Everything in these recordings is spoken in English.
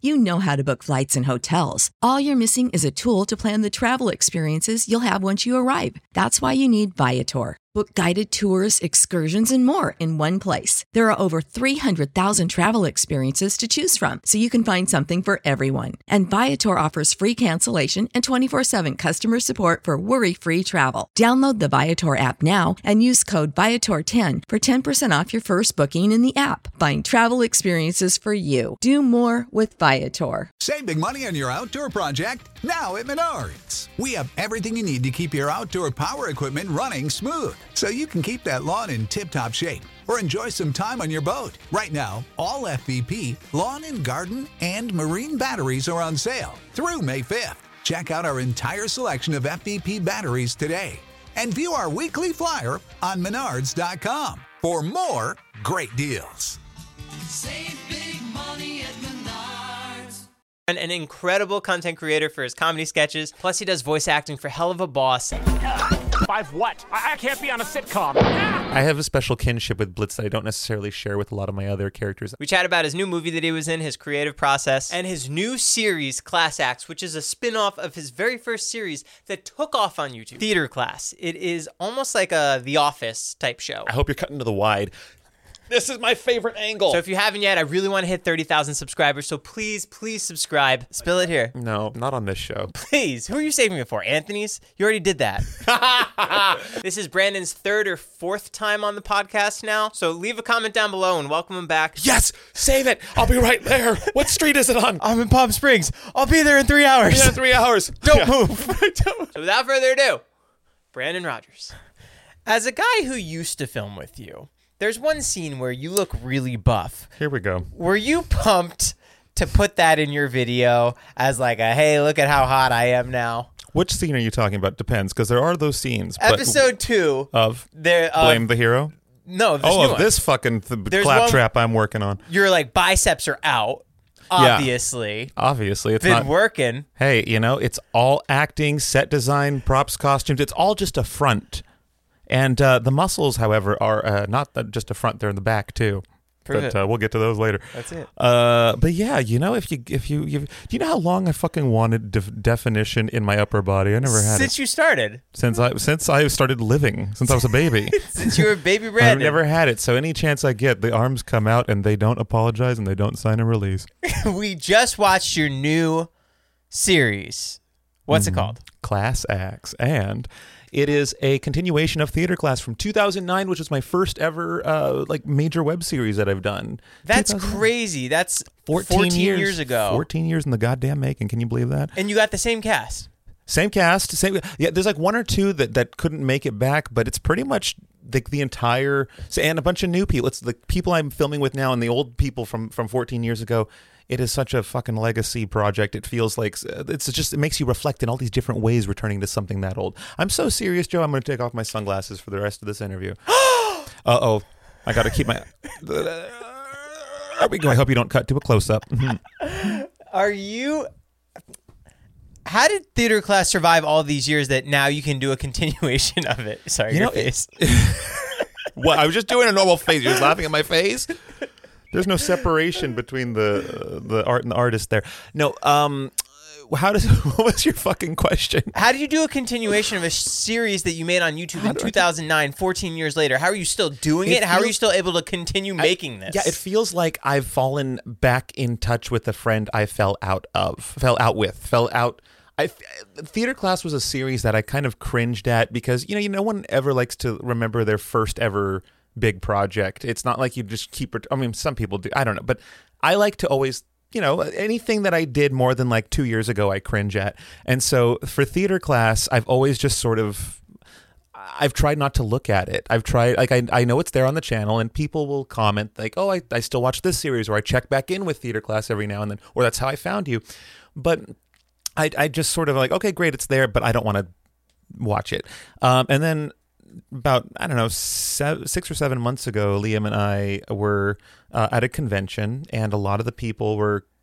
You know how to book flights and hotels. All you're missing is a tool to plan the travel experiences you'll have once you arrive. That's why you need Viator. Book guided tours, excursions, and more in one place. There are over 300,000 travel experiences to choose from, so you can find something for everyone. And Viator offers free cancellation and 24/7 customer support for worry-free travel. Download the Viator app now and use code Viator10 for 10% off your first booking in the app. Find travel experiences for you. Do more with Viator. Save big money on your outdoor project now at Menards. We have everything you need to keep your outdoor power equipment running smooth, so you can keep that lawn in tip-top shape or enjoy some time on your boat. Right now, all FVP, lawn and garden, and marine batteries are on sale through May 5th. Check out our entire selection of FVP batteries today and view our weekly flyer on Menards.com for more great deals. Save big money at Menards. An incredible content creator for his comedy sketches. Plus, he does voice acting for Hell of a Boss. 5 what? I can't be on a sitcom. I have a special kinship with Blitz that I don't necessarily share with a lot of my other characters. We chat about his new movie that he was in, his creative process, and his new series, Class Acts, which is a spin-off of his very first series that took off on YouTube, Theater Class. It is almost like a The Office type show. I hope you're cutting to the wide. This is my favorite angle. So if you haven't yet, I really want to hit 30,000 subscribers, so please subscribe. Spill it here. No, not on this show. Please. Who are you saving it for? Anthony's? You already did that. This is Brandon's 3rd or 4th time on the podcast now, so leave a comment down below and welcome him back. Yes! Save it! I'll be right there. What street is it on? I'm in Palm Springs. I'll be there in 3 hours. Yeah, 3 hours. Don't move. So without further ado, Brandon Rogers. As a guy who used to film with you, there's one scene where you look really buff. Here we go. Were you pumped to put that in your video as like a, hey, look at how hot I am now? Which scene are you talking about? Depends, because there are those scenes. Episode 2 of Blame the Hero? No, this new of one. this fucking claptrap I'm working on. Your like biceps are out. Obviously. Yeah. Obviously. It's been not working. Hey, it's all acting, set design, props, costumes. It's all just a front. And the muscles, however, are not just a front; they're in the back too. But we'll get to those later. That's it. But yeah, if you do you know how long I fucking wanted definition in my upper body? I never had it since you started. Since I started living, since I was a baby. Since you were a baby Brandon. I've never had it. So any chance I get, the arms come out and they don't apologize and they don't sign a release. We just watched your new series. What's it called? Class Acts, and it is a continuation of Theater Class from 2009, which was my first ever major web series that I've done. That's crazy. That's 14 years ago. 14 years in the goddamn making. Can you believe that? And you got the same cast. Same cast. Yeah, there's like one or two that couldn't make it back, but it's pretty much the entire, and a bunch of new people. It's the people I'm filming with now and the old people from 14 years ago. It is such a fucking legacy project. It feels like it makes you reflect in all these different ways returning to something that old. I'm so serious, Joe. I'm going to take off my sunglasses for the rest of this interview. Uh-oh. I got to keep my... There we go. I hope you don't cut to a close-up. Are you... How did Theater Class survive all these years that now you can do a continuation of it? Sorry, your face. What? I was just doing a normal face. You're laughing at my face? There's no separation between the art and the artist there. No, what was your fucking question? How did you do a continuation of a series that you made on YouTube in 2009, 14 years later? How are you still doing it? How are you still able to continue making this? Yeah, it feels like I've fallen back in touch with a friend I fell out. Theater Class was a series that I kind of cringed at because, no one ever likes to remember their first ever big project. It's not like you just keep it. I mean, some people do. I don't know. But I like to always, anything that I did more than like 2 years ago, I cringe at. And so for Theater Class, I've always just I've tried not to look at it. I've tried, I know it's there on the channel and people will comment like, oh, I still watch this series, or I check back in with Theater Class every now and then, or that's how I found you. But I just sort of like, okay, great, it's there, but I don't want to watch it. And then about, 6 or 7 months ago, Liam and I were at a convention, and a lot of the people were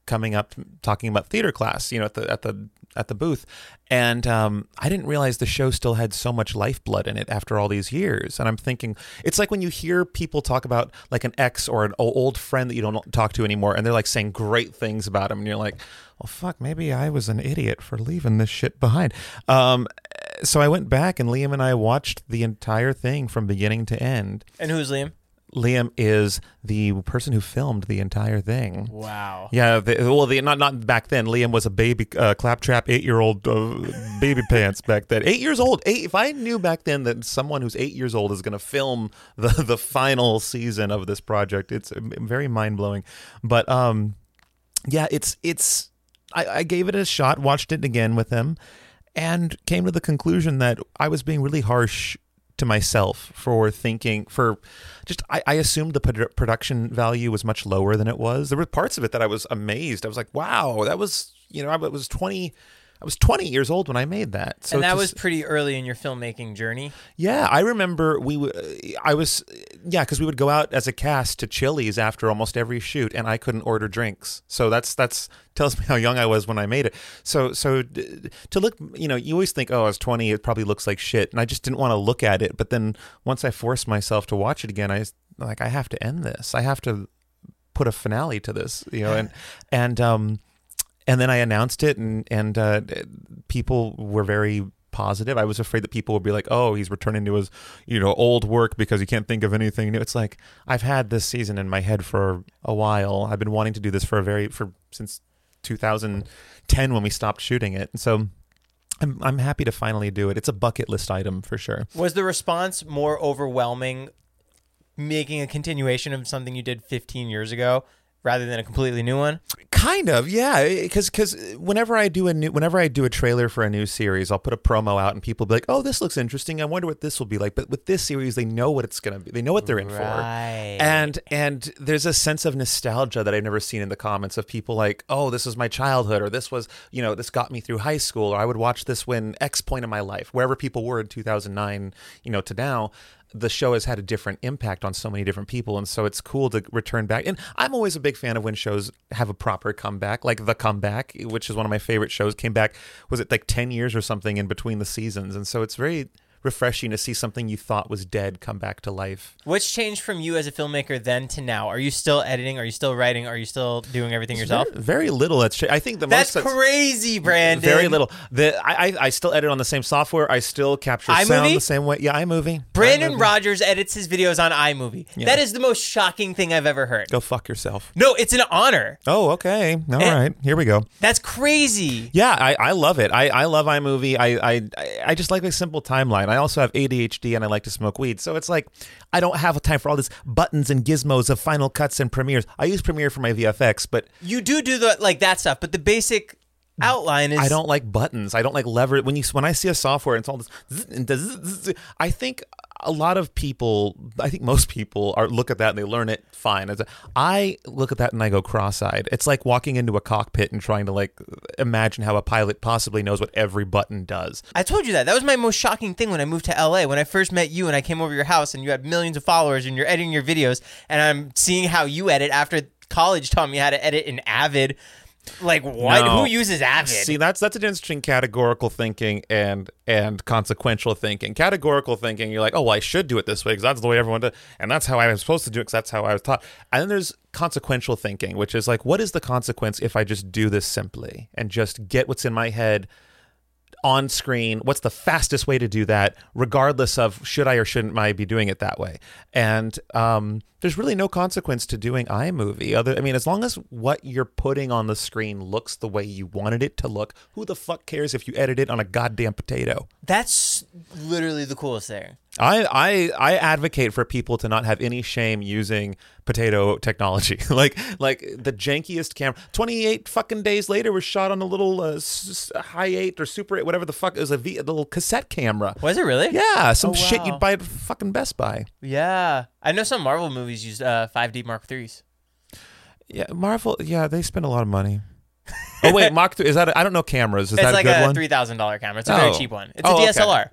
coming up talking about theater class, at the booth, and I didn't realize the show still had so much lifeblood in it after all these years. And I'm thinking, it's like when you hear people talk about like an ex or an old friend that you don't talk to anymore, and they're like saying great things about him, and you're like, well, fuck, maybe I was an idiot for leaving this shit behind. So I went back, and Liam and I watched the entire thing from beginning to end. And who's Liam? Liam is the person who filmed the entire thing. Wow. Yeah. Not back then. Liam was a baby claptrap 8-year-old baby pants back then. 8 years old. If I knew back then that someone who's 8 years old is going to film the final season of this project, it's very mind blowing. But yeah, I gave it a shot, watched it again with him, and came to the conclusion that I was being really harsh to myself for thinking I assumed the production value was much lower than it was. There were parts of it that I was amazed. I was like, wow, that was, I was 20 years old when I made that. So and that was pretty early in your filmmaking journey. Yeah, I remember because we would go out as a cast to Chili's after almost every shoot, and I couldn't order drinks. So that's tells me how young I was when I made it. So to look, you always think, oh, I was 20, it probably looks like shit, and I just didn't want to look at it. But then once I forced myself to watch it again, I have to end this. I have to put a finale to this, and then I announced it, and people were very positive. I was afraid that people would be like, "Oh, he's returning to his, old work because he can't think of anything new." It's like, I've had this season in my head for a while. I've been wanting to do this since 2010 when we stopped shooting it. And so I'm happy to finally do it. It's a bucket list item for sure. Was the response more overwhelming making a continuation of something you did 15 years ago rather than a completely new one? Kind of, yeah. Because whenever I do a trailer for a new series, I'll put a promo out, and people will be like, "Oh, this looks interesting. I wonder what this will be like." But with this series, they know what it's gonna be. They know what they're in for. And there's a sense of nostalgia that I've never seen in the comments of people like, "Oh, this was my childhood," or "This was, this got me through high school," or "I would watch this when X point in my life," wherever people were in 2009, to now. The show has had a different impact on so many different people, and so it's cool to return back. And I'm always a big fan of when shows have a proper comeback, like The Comeback, which is one of my favorite shows, came back, was it like 10 years or something in between the seasons? And so it's very refreshing to see something you thought was dead come back to life. What's changed from you as a filmmaker then to now? Are you still editing? Are you still writing? Are you still doing everything yourself? Very little. I think that's crazy, Brandon. Very little. I still edit on the same software. I still capture sound the same way. Yeah, iMovie. Brandon Rogers edits his videos on iMovie. Yeah. That is the most shocking thing I've ever heard. Go fuck yourself. No, it's an honor. Oh, okay. All right. Here we go. That's crazy. Yeah, I love it. I love iMovie. I just like a simple timeline. I also have ADHD and I like to smoke weed. So it's like, I don't have time for all this buttons and gizmos of Final Cuts and Premieres. I use Premiere for my VFX, but... You do that stuff, but the basic outline is... I don't like buttons. I don't like lever. When I see a software and it's all this... I think a lot of people, I think most people look at that and they learn it fine. I look at that and I go cross-eyed. It's like walking into a cockpit and trying to imagine how a pilot possibly knows what every button does. I told you that. That was my most shocking thing when I moved to LA. When I first met you and I came over your house and you had millions of followers and you're editing your videos and I'm seeing how you edit after college taught me how to edit in Avid. Like, what? No. Who uses Avid? See, that's an interesting categorical thinking and consequential thinking. Categorical thinking, you're like, oh, well, I should do it this way because that's the way everyone does, and that's how I was supposed to do it because that's how I was taught. And then there's consequential thinking, which is like, what is the consequence if I just do this simply and just get what's in my head on screen? What's the fastest way to do that, regardless of should I or shouldn't I be doing it that way? And there's really no consequence to doing iMovie. As long as what you're putting on the screen looks the way you wanted it to look, who the fuck cares if you edit it on a goddamn potato? That's literally the coolest thing. I advocate for people to not have any shame using potato technology. like the jankiest camera. 28 fucking days later was shot on a little High 8 or Super 8, whatever the fuck. It was a little cassette camera. Was it really? Yeah, some shit you'd buy at fucking Best Buy. Yeah. I know some Marvel movies use 5D Mark IIIs. Yeah, Marvel, they spend a lot of money. Oh, wait, Mark III, is that I don't know cameras. Is that a good one? It's like a $3,000 camera. It's a very cheap one. It's a DSLR.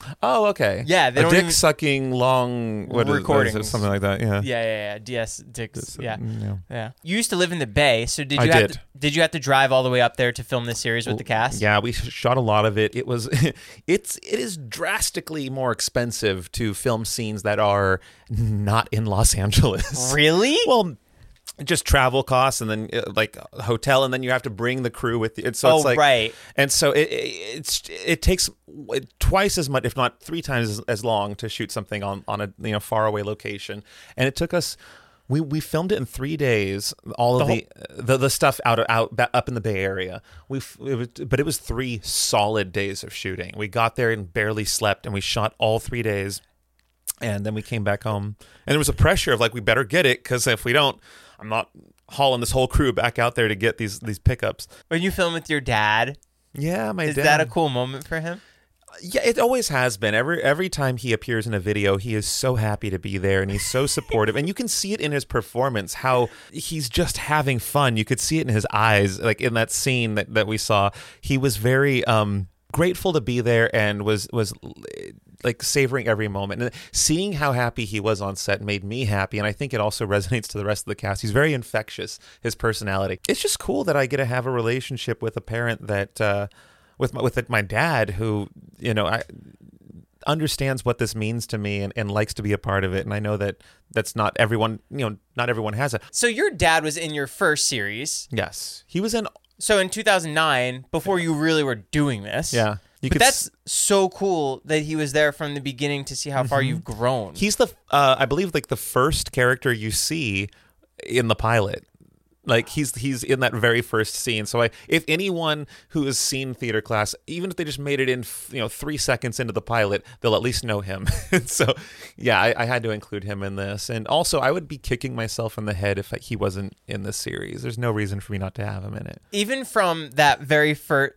Oh, okay. Yeah, they a don't dick even- sucking long what is Recordings. something like that. Yeah. Yeah. DS dicks. Yeah. Yeah. Yeah. You used to live in the Bay, so did I you have did. did you have to drive all the way up there to film this series with the cast? Yeah, we shot a lot of it. It was it is drastically more expensive to film scenes that are not in Los Angeles. Really? Well, just travel costs and then like hotel, and then you have to bring the crew with you. So it's like, right. And so it takes twice as much, if not 3 times as long, to shoot something on a far away location. And it took us. We filmed it in 3 days. All of the stuff out up in the Bay Area. But it was 3 solid days of shooting. We got there and barely slept, and we shot all 3 days. And then we came back home, and there was a pressure of like, we better get it, because if we don't, I'm not hauling this whole crew back out there to get these pickups. When you film with your dad, Yeah, my is dad. that a cool moment for him? Yeah, it always has been. Every time he appears in a video, he is so happy to be there, and he's so supportive. And you can see it in his performance, how he's just having fun. You could see it in his eyes, like in that scene that we saw. He was very grateful to be there, and was like savoring every moment. And seeing how happy he was on set made me happy, and I think it also resonates to the rest of the cast. He's very infectious, his personality. It's just cool that I get to have a relationship with a parent that with my dad, who understands what this means to me and likes to be a part of it. And I know that's not everyone, not everyone has it. So your dad was in your first series. Yes, he was in. So in 2009, before you really were doing this. Yeah. But that's so cool that he was there from the beginning to see how far you've grown. He's I believe, like the first character you see in the pilot. Like he's in that very first scene. So if anyone who has seen Theater Class, even if they just made it in 3 seconds into the pilot, they'll at least know him. So yeah, I had to include him in this. And also, I would be kicking myself in the head if he wasn't in this series. There's no reason for me not to have him in it. Even from that very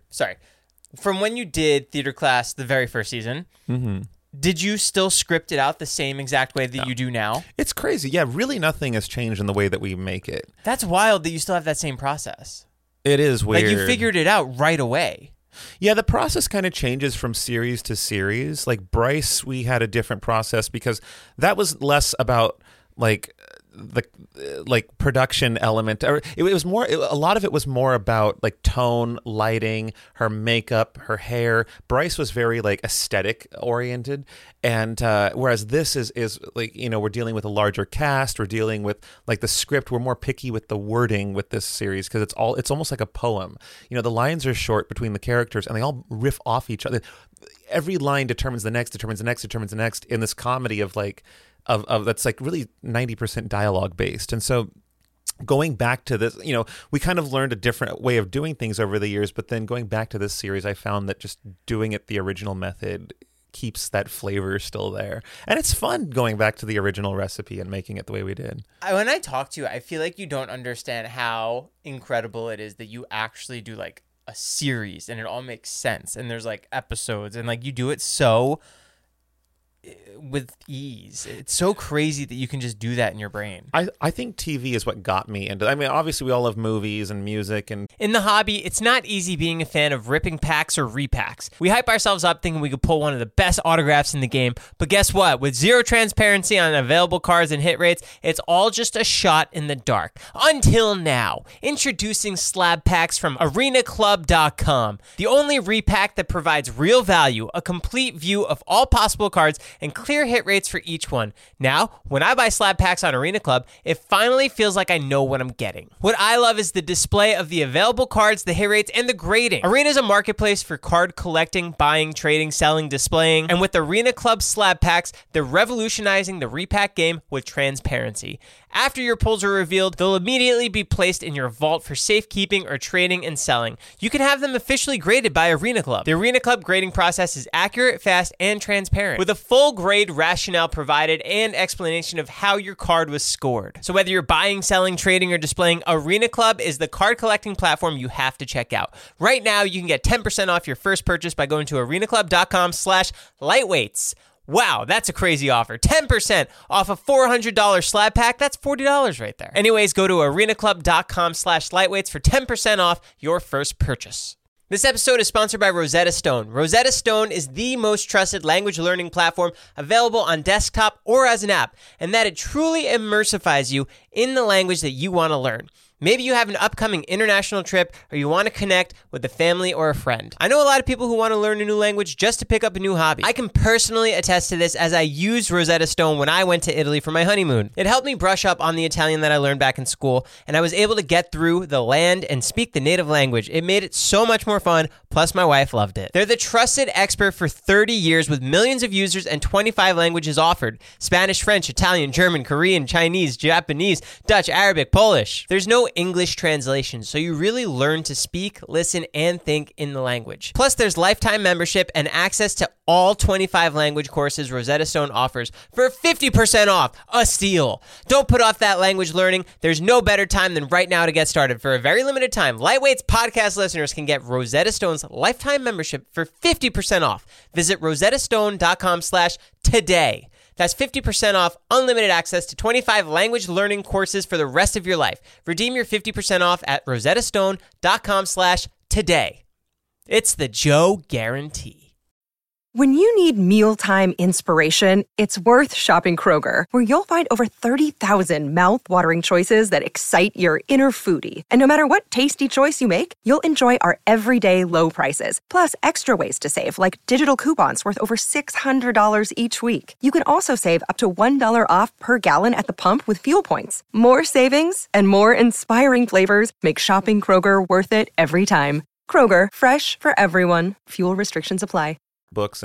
from when you did Theater Class, the very first season, did you still script it out the same exact way that you do now? It's crazy. Yeah, really nothing has changed in the way that we make it. That's wild that you still have that same process. It is weird. Like you figured it out right away. Yeah, the process kind of changes from series to series. Like Bryce, we had a different process because that was less about like the production element, or it was more. A lot of it was more about like tone, lighting, her makeup, her hair. Bryce was very like aesthetic oriented, and whereas this is like we're dealing with a larger cast. We're dealing with like the script. We're more picky with the wording with this series because it's almost like a poem. The lines are short between the characters, and they all riff off each other. Every line determines the next, determines the next, determines the next in this comedy of like. Of that's like really 90% dialogue based. And so going back to this, we kind of learned a different way of doing things over the years, but then going back to this series, I found that just doing it the original method keeps that flavor still there. And it's fun going back to the original recipe and making it the way we did. When I talk to you, I feel like you don't understand how incredible it is that you actually do like a series and it all makes sense. And there's like episodes and like you do it so with ease. It's so crazy that you can just do that in your brain. I think TV is what got me into. I mean, obviously we all love movies and music and in the hobby, it's not easy being a fan of ripping packs or repacks. We hype ourselves up thinking we could pull one of the best autographs in the game, but guess what? With zero transparency on available cards and hit rates, it's all just a shot in the dark. Until now, introducing slab packs from arenaclub.com, the only repack that provides real value, a complete view of all possible cards, and clear hit rates for each one. Now, when I buy slab packs on Arena Club, it finally feels like I know what I'm getting. What I love is the display of the available cards, the hit rates, and the grading. Arena is a marketplace for card collecting, buying, trading, selling, displaying, and with Arena Club slab packs, they're revolutionizing the repack game with transparency. After your pulls are revealed, they'll immediately be placed in your vault for safekeeping or trading and selling. You can have them officially graded by Arena Club. The Arena Club grading process is accurate, fast, and transparent, with a full grade rationale provided and explanation of how your card was scored. So whether you're buying, selling, trading, or displaying, Arena Club is the card collecting platform you have to check out. Right now, you can get 10% off your first purchase by going to arenaclub.com/lightweights. Wow, that's a crazy offer. 10% off a $400 slab pack. That's $40 right there. Anyways, go to arenaclub.com/lightweights for 10% off your first purchase. This episode is sponsored by Rosetta Stone. Rosetta Stone is the most trusted language learning platform available on desktop or as an app, and that it truly immersifies you in the language that you want to learn. Maybe you have an upcoming international trip or you want to connect with a family or a friend. I know a lot of people who want to learn a new language just to pick up a new hobby. I can personally attest to this as I used Rosetta Stone when I went to Italy for my honeymoon. It helped me brush up on the Italian that I learned back in school, and I was able to get through the land and speak the native language. It made it so much more fun, plus my wife loved it. They're the trusted expert for 30 years with millions of users and 25 languages offered. Spanish, French, Italian, German, Korean, Chinese, Japanese, Dutch, Arabic, Polish. There's no English translation, so you really learn to speak, listen, and think in the language. Plus, there's lifetime membership and access to all 25 language courses Rosetta Stone offers for 50% off. A steal. Don't put off that language learning. There's no better time than right now to get started. For a very limited time, Lightweight's podcast listeners can get Rosetta Stone's lifetime membership for 50% off. Visit rosettastone.com/today. That's 50% off unlimited access to 25 language learning courses for the rest of your life. Redeem your 50% off at rosettastone.com/today. It's the Joe Guarantee. When you need mealtime inspiration, it's worth shopping Kroger, where you'll find over 30,000 mouth-watering choices that excite your inner foodie. And no matter what tasty choice you make, you'll enjoy our everyday low prices, plus extra ways to save, like digital coupons worth over $600 each week. You can also save up to $1 off per gallon at the pump with fuel points. More savings and more inspiring flavors make shopping Kroger worth it every time. Kroger, fresh for everyone. Fuel restrictions apply. Books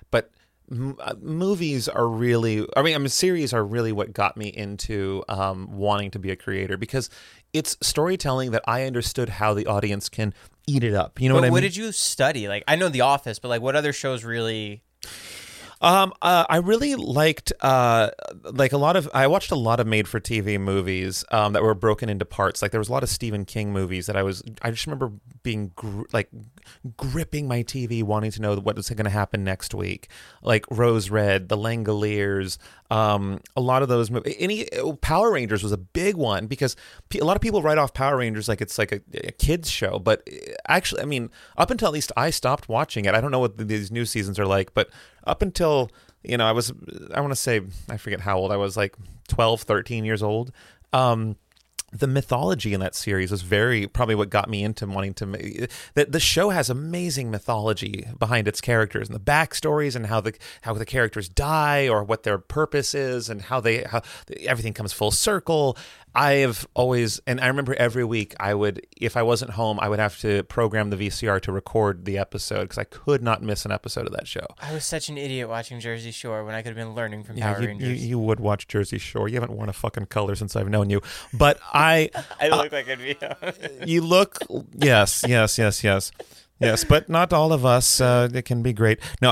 movies are really, series are really what got me into wanting to be a creator, because it's storytelling that I understood how the audience can eat it up. You know what I mean? What did you study? Like, I know The Office, but like, what other shows really? I really liked I watched a lot of made-for-TV movies that were broken into parts. Like, there was a lot of Stephen King movies that I just remember being gripping my TV, wanting to know what was going to happen next week. Like Rose Red, The Langoliers, a lot of those movies. Power Rangers was a big one, because a lot of people write off Power Rangers like it's like a kids show, but actually, I mean, up until at least I stopped watching it. I don't know what these new seasons are like, but up until, I want to say, I forget how old I was, like 12, 13 years old. The mythology in that series was probably what got me into wanting to make the show. Has amazing mythology behind its characters and the backstories, and how the characters die or what their purpose is, and how everything comes full circle. I remember every week if I wasn't home, I would have to program the VCR to record the episode, because I could not miss an episode of that show. I was such an idiot watching Jersey Shore when I could have been learning from Power Rangers. You would watch Jersey Shore. You haven't worn a fucking color since I've known you. But I look like I'd be. You look, yes, but not all of us. It can be great. No,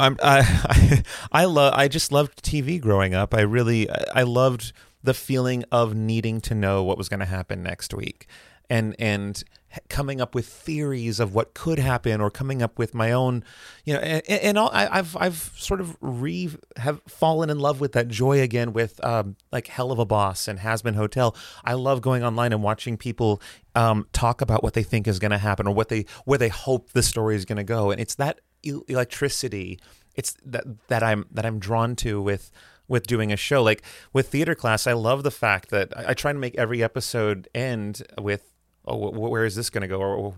I just loved TV growing up. I loved the feeling of needing to know what was going to happen next week, and coming up with theories of what could happen, or coming up with my own, I've sort of have fallen in love with that joy again with like Hell of a Boss and Has Been Hotel. I love going online and watching people talk about what they think is going to happen, or where they hope the story is going to go, and it's that electricity. It's that I'm drawn to with doing a show. Like with Theater Class, I love the fact that I try to make every episode end with, oh, where is this going to go? Or,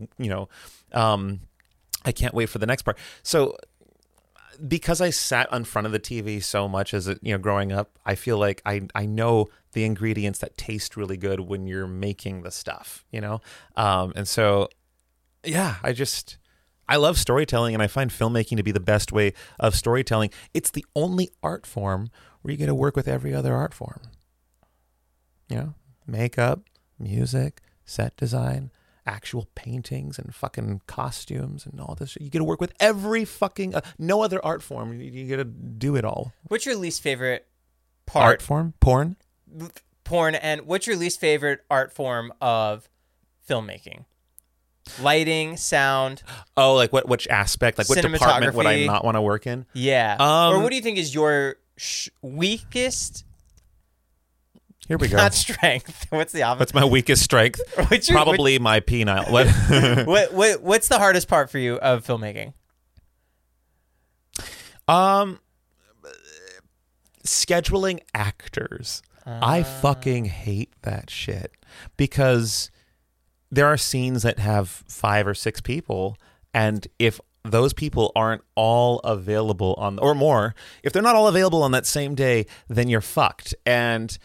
I can't wait for the next part. So because I sat in front of the TV so much as growing up, I feel like I know the ingredients that taste really good when you're making the stuff, and so, yeah, I love storytelling, and I find filmmaking to be the best way of storytelling. It's the only art form where you get to work with every other art form. Makeup, music, set design, actual paintings and fucking costumes and all this shit. You get to work with every fucking, no other art form. You get to do it all. What's your least favorite part? Art form? Porn? Porn. And what's your least favorite art form of filmmaking? Lighting, sound. Oh, like which aspect? Like what department would I not want to work in? Yeah. Or what do you think is your weakest Here we go. Not strength. What's the opposite? What's my weakest strength? Probably my penile. What? What's the hardest part for you of filmmaking? Scheduling actors. I fucking hate that shit because there are scenes that have 5 or 6 people, and if those people aren't all available on, or more, if they're not all available on that same day, then you're fucked. And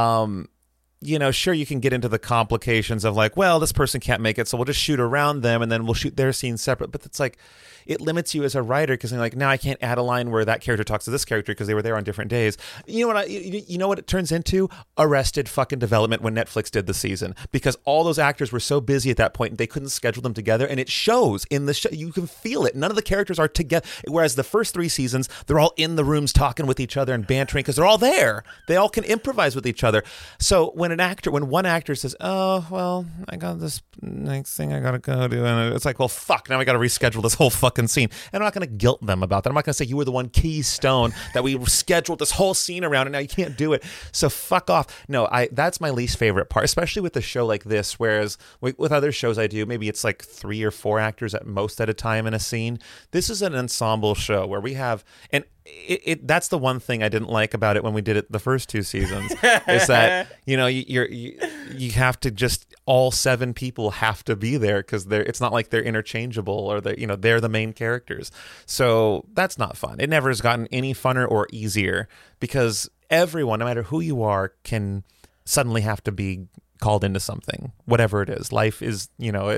sure, you can get into the complications of like, well, this person can't make it, so we'll just shoot around them and then we'll shoot their scenes separate. But it's like, it limits you as a writer because you're like, now I can't add a line where that character talks to this character because they were there on different days. You know what it turns into? Arrested fucking Development when Netflix did the season, because all those actors were so busy at that point and they couldn't schedule them together, and it shows in the show. You can feel it. None of the characters are together. Whereas the first 3 seasons, they're all in the rooms talking with each other and bantering because they're all there. They all can improvise with each other. So when one actor says, "Oh, well, I got this next thing I gotta go do," and it's like, well, fuck, now I gotta reschedule this whole fucking scene. And I'm not gonna guilt them about that. I'm not gonna say you were the one keystone that we scheduled this whole scene around and now you can't do it. So fuck off. No, that's my least favorite part, especially with a show like this. Whereas with other shows I do, maybe it's like 3 or 4 actors at most at a time in a scene. This is an ensemble show where we have, and that's the one thing I didn't like about it when we did it the first 2 seasons is that you have to just, all 7 people have to be there because it's not like they're interchangeable or they're the main characters. So that's not fun. It never has gotten any funner or easier because everyone, no matter who you are, can suddenly have to be called into something, whatever it is. Life is,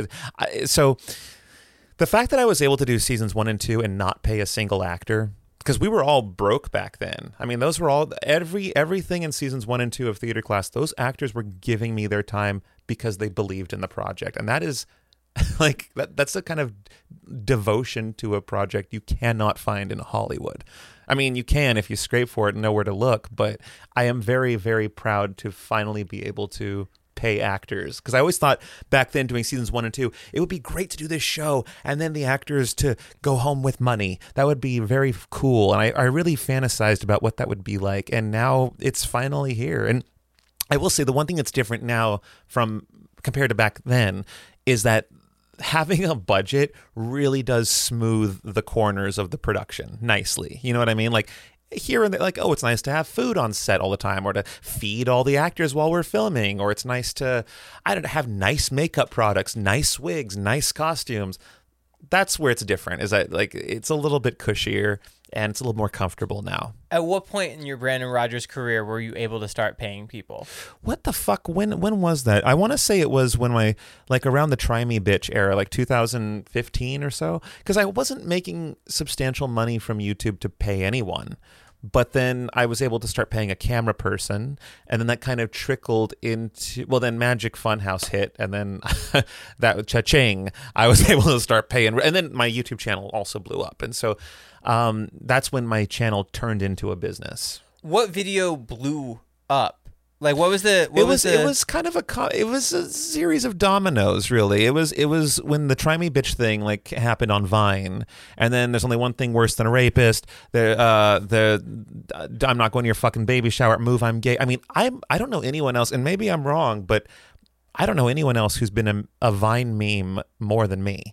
so the fact that I was able to do seasons 1 and 2 and not pay a single actor, because we were all broke back then. I mean, those were all everything in seasons 1 and 2 of Theater Class. Those actors were giving me their time because they believed in the project, and that is like that's a kind of devotion to a project you cannot find in Hollywood. I mean, you can if you scrape for it and know where to look, but I am very, very proud to finally be able to pay actors, because I always thought back then doing seasons 1 and 2 it would be great to do this show and then the actors to go home with money. That would be very cool, and I really fantasized about what that would be like, and now it's finally here. And I will say the one thing that's different now from compared to back then is that having a budget really does smooth the corners of the production nicely. You know what I mean? Like here and there, like, oh, it's nice to have food on set all the time, or to feed all the actors while we're filming, or it's nice to, have nice makeup products, nice wigs, nice costumes. That's where it's different, is that like it's a little bit cushier and it's a little more comfortable now. At what point in your Brandon Rogers career were you able to start paying people? What the fuck? When was that? I want to say it was when around the Try Me Bitch era, like 2015 or so, because I wasn't making substantial money from YouTube to pay anyone. But then I was able to start paying a camera person, and then that kind of trickled into, well, then Magic Funhouse hit, and then that cha-ching, I was able to start paying, and then my YouTube channel also blew up, and so that's when my channel turned into a business. What video blew up? Like, what was the? It was a series of dominoes, really. It was when the Try Me Bitch thing like happened on Vine, and then there's only one thing worse than a rapist. I'm not going to your fucking baby shower. Move, I'm gay. I mean, I don't know anyone else, and maybe I'm wrong, but I don't know anyone else who's been a Vine meme more than me.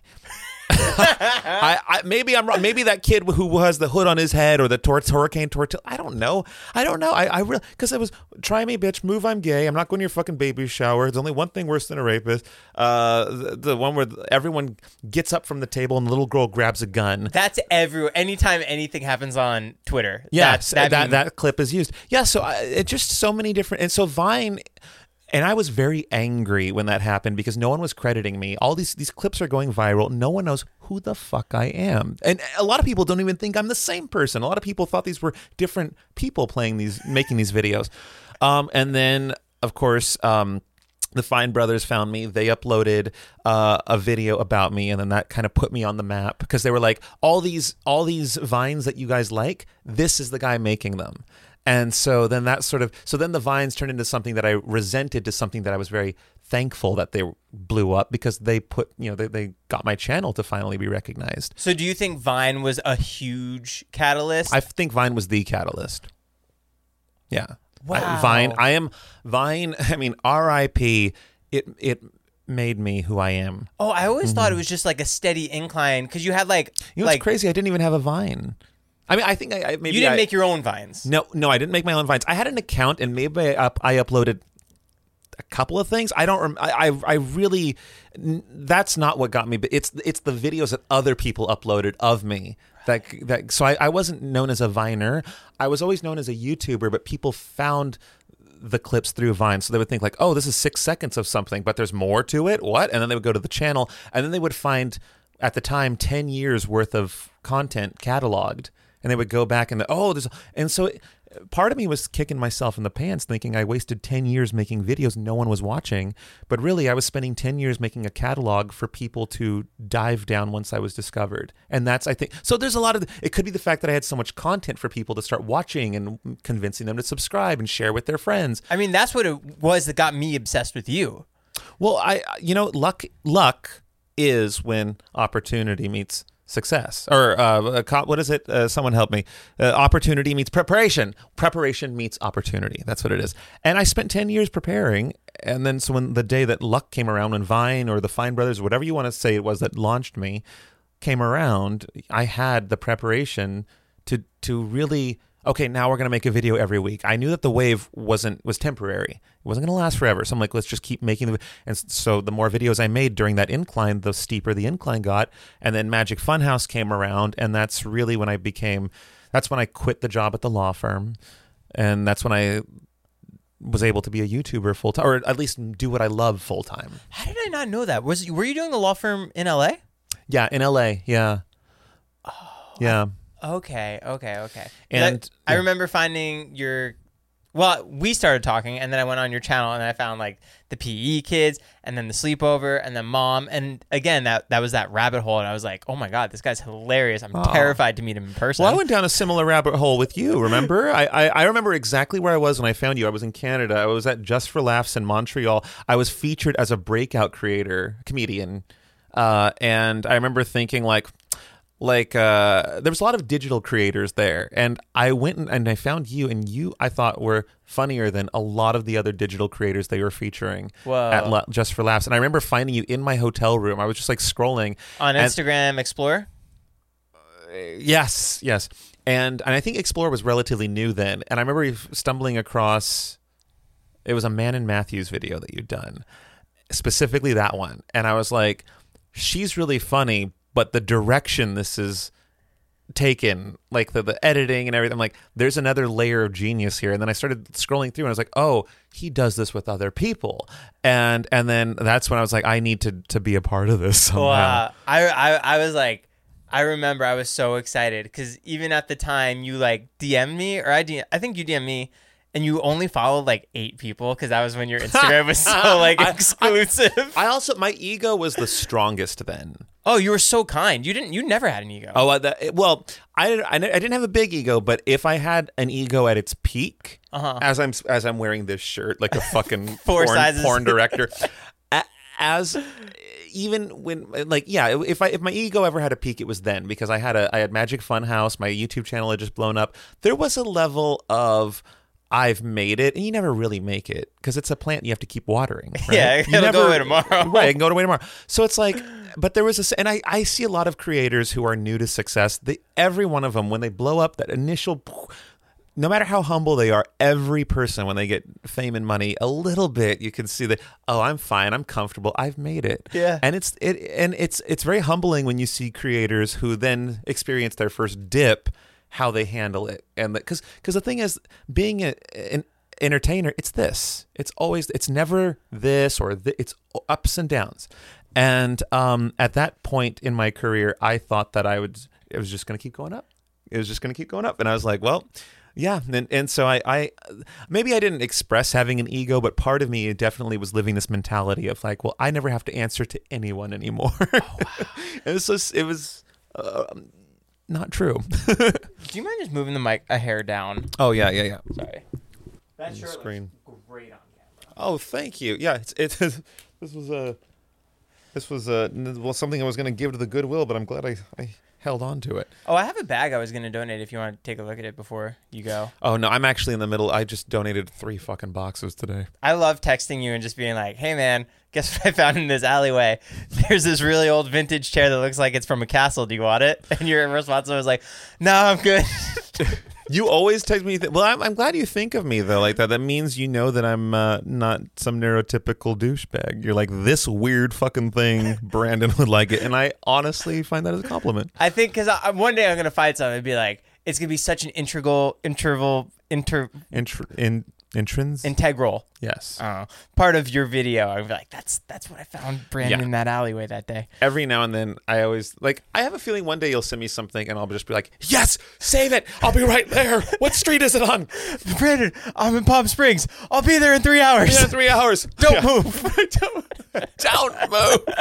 Maybe I'm wrong. Maybe that kid who has the hood on his head, or the hurricane tortilla. I don't know. I really, because it was Try Me Bitch, Move, I'm Gay. I'm not going to your fucking baby shower. There's only one thing worse than a rapist. The one where everyone gets up from the table and the little girl grabs a gun. That's everywhere. Anytime anything happens on Twitter. Yes, that clip is used. Yeah, so it just so many different, and so Vine. And I was very angry when that happened because no one was crediting me. All these clips are going viral. No one knows who the fuck I am. And a lot of people don't even think I'm the same person. A lot of people thought these were different people making these videos. And then, of course, the Fine Brothers found me. They uploaded a video about me, and then that kind of put me on the map because they were like, all these Vines that you guys like, this is the guy making them. And so then then the Vines turned into something that I resented to something that I was very thankful that they blew up, because they put, they got my channel to finally be recognized. So do you think Vine was a huge catalyst? I think Vine was the catalyst. Yeah. Wow. Vine. I mean, R.I.P. It made me who I am. Oh, I always thought it was just like a steady incline because you had like It's crazy. I didn't even have a Vine. I mean, I think I maybe you didn't make your own Vines. No, I didn't make my own Vines. I had an account, and maybe I uploaded a couple of things. I don't. I really. That's not what got me. But it's the videos that other people uploaded of me. That. So I wasn't known as a Viner. I was always known as a YouTuber. But people found the clips through Vine, so they would think like, oh, this is 6 seconds of something, but there's more to it. What? And then they would go to the channel, and then they would find at the time 10 years worth of content cataloged. And they would go back and so part of me was kicking myself in the pants thinking I wasted 10 years making videos no one was watching. But really, I was spending 10 years making a catalog for people to dive down once I was discovered. And that's, I think, so there's a lot of, it could be the fact that I had so much content for people to start watching and convincing them to subscribe and share with their friends. I mean, that's what it was that got me obsessed with you. Well, luck is when opportunity meets success, or what is it? Someone help me. Opportunity meets preparation. Preparation meets opportunity. That's what it is. And I spent 10 years preparing, and then so when the day that luck came around, when Vine or the Fine Brothers, whatever you want to say it was that launched me, came around, I had the preparation to really. Okay, now we're going to make a video every week. I knew that the wave was temporary. It wasn't going to last forever. So I'm like, let's just keep making them. And so the more videos I made during that incline, the steeper the incline got. And then Magic Funhouse came around, and that's really when that's when I quit the job at the law firm. And that's when I was able to be a YouTuber full time, or at least do what I love full time. How did I not know that? Were you doing the law firm in LA? Yeah, in LA. Yeah. Oh, yeah. Okay. And I remember finding we started talking, and then I went on your channel, and I found like the PE kids, and then the sleepover, and then mom, and again that was that rabbit hole, and I was like, oh my god, this guy's hilarious. I'm terrified to meet him in person. Well, I went down a similar rabbit hole with you. Remember, I remember exactly where I was when I found you. I was in Canada. I was at Just for Laughs in Montreal. I was featured as a breakout comedian, and I remember thinking there was a lot of digital creators there, and I went and I found you, and you I thought were funnier than a lot of the other digital creators they were featuring at Just for Laughs. And I remember finding you in my hotel room. I was just like scrolling on Instagram Explorer. Yes, and I think Explorer was relatively new then. And I remember stumbling across, it was a Man and Matthews video that you'd done, specifically that one, and I was like, she's really funny. But the direction this is taken, like the editing and everything, I'm like, there's another layer of genius here. And then I started scrolling through, and I was like, oh, he does this with other people. And then that's when I was like, I need to be a part of this somehow. Wow. I was like, I remember I was so excited because even at the time you like DM'd me, or I think you DM'd me, and you only followed like 8 people because that was when your Instagram was so like exclusive. I also, my ego was the strongest then. Oh, you were so kind. You never had an ego. Oh, I didn't have a big ego, but if I had an ego at its peak, as I'm wearing this shirt like a fucking porn director, even when if my ego ever had a peak, it was then, because I had Magic Funhouse, my YouTube channel had just blown up. There was a level of, I've made it, and you never really make it because it's a plant you have to keep watering. Right? Yeah, it'll go away tomorrow. Right, it can go away tomorrow. So it's like, but there was and I see a lot of creators who are new to success. Every one of them, when they blow up, that initial, no matter how humble they are, every person, when they get fame and money, a little bit, you can see that, oh, I'm fine, I'm comfortable, I've made it. Yeah, and it's very humbling when you see creators who then experience their first dip, how they handle it. And because the thing is, being an entertainer, it's never this or it's ups and downs. And at that point in my career, I thought that it was just going to keep going up. It was just going to keep going up. And I was like, well, yeah. And so I maybe I didn't express having an ego, but part of me definitely was living this mentality of like, well, I never have to answer to anyone anymore. Oh, wow. It was not true. Do you mind just moving the mic a hair down? Oh, yeah. Sorry. That shirt looks great on camera. Oh, thank you. Yeah, this This was something I was going to give to the Goodwill, but I'm glad I held on to it. Oh, I have a bag I was going to donate if you want to take a look at it before you go. Oh, no, I'm actually in the middle. I just donated 3 fucking boxes today. I love texting you and just being like, hey, man, guess what I found in this alleyway? There's this really old vintage chair that looks like it's from a castle. Do you want it? And your response was like, no, I'm good. You always text me. Well, I'm glad you think of me, though, like that. That means you know that I'm not some neurotypical douchebag. You're like, this weird fucking thing, Brandon would like it. And I honestly find that as a compliment. I think because one day I'm going to find something and be like, it's going to be such an integral Yes. Part of your video. I'd be like, that's what I found Brandon in that alleyway that day. Every now and then I always I have a feeling one day you'll send me something and I'll just be like, yes, save it, I'll be right there. What street is it on? Brandon, I'm in Palm Springs, I'll be there in 3 hours. Yeah, 3 hours. Don't move. Don't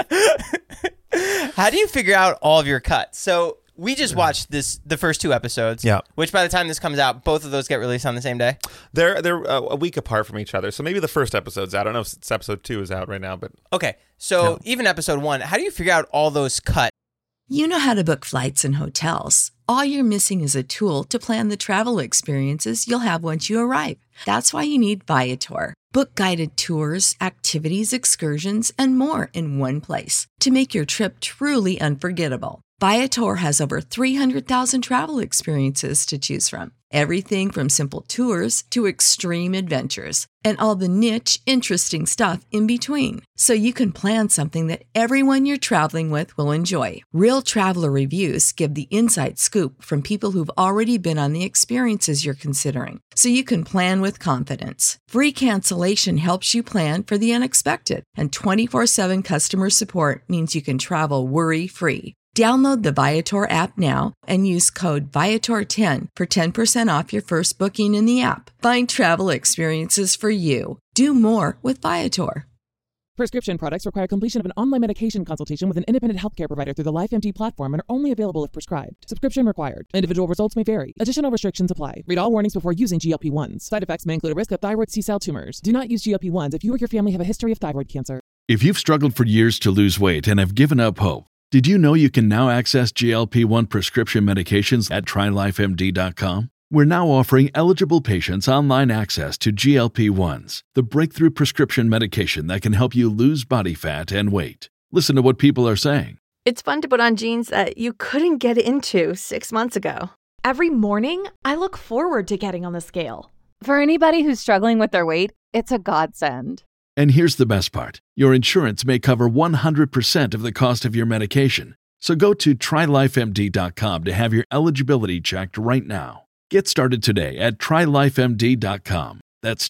move. How do you figure out all of your cuts? So we just watched the first 2 episodes. Yeah. Which by the time this comes out, both of those get released on the same day. They're a week apart from each other. So maybe the first episode's out. I don't know if it's episode 2 is out right now, but okay. So even episode 1, how do you figure out all those cuts? You know how to book flights and hotels. All you're missing is a tool to plan the travel experiences you'll have once you arrive. That's why you need Viator. Book guided tours, activities, excursions, and more in one place to make your trip truly unforgettable. Viator has over 300,000 travel experiences to choose from. Everything from simple tours to extreme adventures and all the niche, interesting stuff in between. So you can plan something that everyone you're traveling with will enjoy. Real traveler reviews give the inside scoop from people who've already been on the experiences you're considering. So you can plan with confidence. Free cancellation helps you plan for the unexpected. And 24/7 customer support means you can travel worry-free. Download the Viator app now and use code Viator10 for 10% off your first booking in the app. Find travel experiences for you. Do more with Viator. Prescription products require completion of an online medication consultation with an independent healthcare provider through the LifeMD platform and are only available if prescribed. Subscription required. Individual results may vary. Additional restrictions apply. Read all warnings before using GLP-1s. Side effects may include a risk of thyroid C-cell tumors. Do not use GLP-1s if you or your family have a history of thyroid cancer. If you've struggled for years to lose weight and have given up hope, did you know you can now access GLP-1 prescription medications at TryLifeMD.com? We're now offering eligible patients online access to GLP-1s, the breakthrough prescription medication that can help you lose body fat and weight. Listen to what people are saying. It's fun to put on jeans that you couldn't get into 6 months ago. Every morning, I look forward to getting on the scale. For anybody who's struggling with their weight, it's a godsend. And here's the best part. Your insurance may cover 100% of the cost of your medication. So go to TryLifeMD.com to have your eligibility checked right now. Get started today at TryLifeMD.com. That's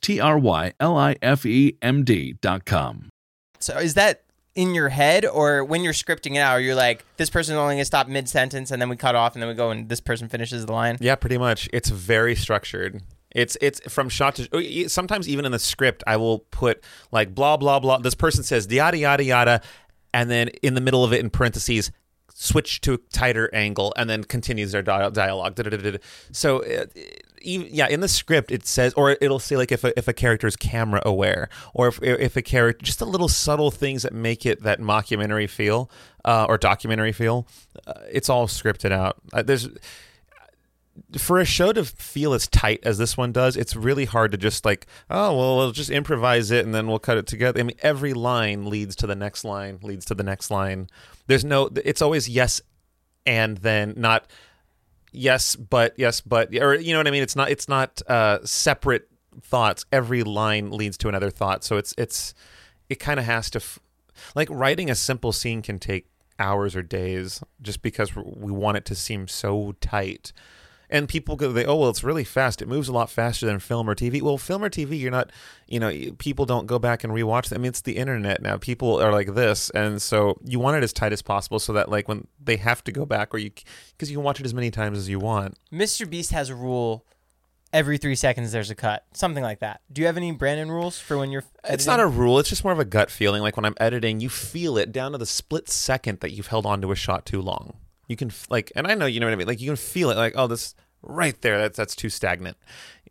TryLifeMD.com. So is that in your head, or when you're scripting it out, are you like, this person's only going to stop mid-sentence and then we cut off and then we go and this person finishes the line? Yeah, pretty much. It's very structured. It's from shot to... Sometimes even in the script, I will put like blah, blah, blah. This person says yada, yada, yada. And then in the middle of it in parentheses, switch to a tighter angle and then continues their dialogue. So, in the script it says, or it'll say like if a character is camera aware, or if a character, just the little subtle things that make it that mockumentary feel or documentary feel. It's all scripted out. For a show to feel as tight as this one does, it's really hard to just like, oh, well, we'll just improvise it and then we'll cut it together. I mean, every line leads to the next line, leads to the next line. It's always yes and then, not yes, but, or you know what I mean? It's not separate thoughts. Every line leads to another thought. So it kind of has to, like writing a simple scene can take hours or days just because we want it to seem so tight. And people go, it's really fast. It moves a lot faster than film or TV. Well, film or TV, you're not, people don't go back and rewatch them. I mean, it's the internet now. People are like this. And so you want it as tight as possible so that like when they have to go back, because you can watch it as many times as you want. Mr. Beast has a rule, every 3 seconds there's a cut. Something like that. Do you have any Brandon rules for when you're editing? It's not a rule. It's just more of a gut feeling. Like when I'm editing, you feel it down to the split second that you've held on to a shot too long. You can and I know, you know what I mean? Like you can feel it like, oh, this right there, that's too stagnant.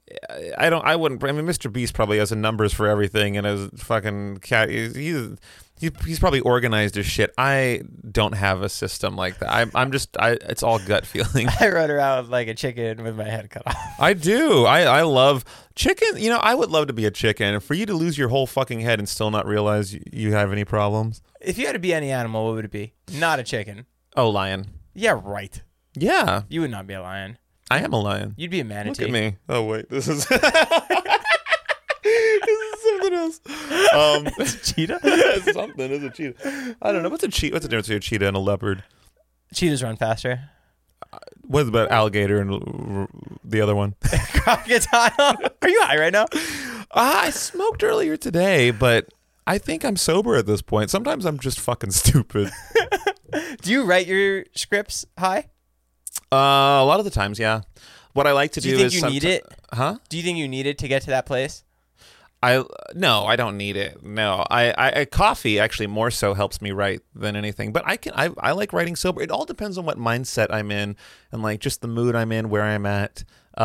I wouldn't, Mr. Beast probably has numbers for everything and his fucking cat. He's probably organized his shit. I don't have a system like that. I'm just it's all gut feeling. I run around like a chicken with my head cut off. I do. I love chicken. You know, I would love to be a chicken. For you to lose your whole fucking head and still not realize you have any problems. If you had to be any animal, what would it be? Not a chicken. Oh, lion. Yeah, right. Yeah. You would not be a lion. I am a lion. You'd be a manatee. Look at me. Oh, wait. This is... This is something else. It's a cheetah? It's something. It's a cheetah. I don't know. What's the difference between a cheetah and a leopard? Cheetahs run faster. What about alligator and the other one? Crocodile. Are you high right now? I smoked earlier today, but I think I'm sober at this point. Sometimes I'm just fucking stupid. Do you write your scripts high? A lot of the times, yeah. What I like to do is... Do you think you need it? Huh? Do you think you need it to get to that place? No, I don't need it. No, I coffee actually more so helps me write than anything. But I like writing sober. It all depends on what mindset I'm in and like just the mood I'm in, where I'm at.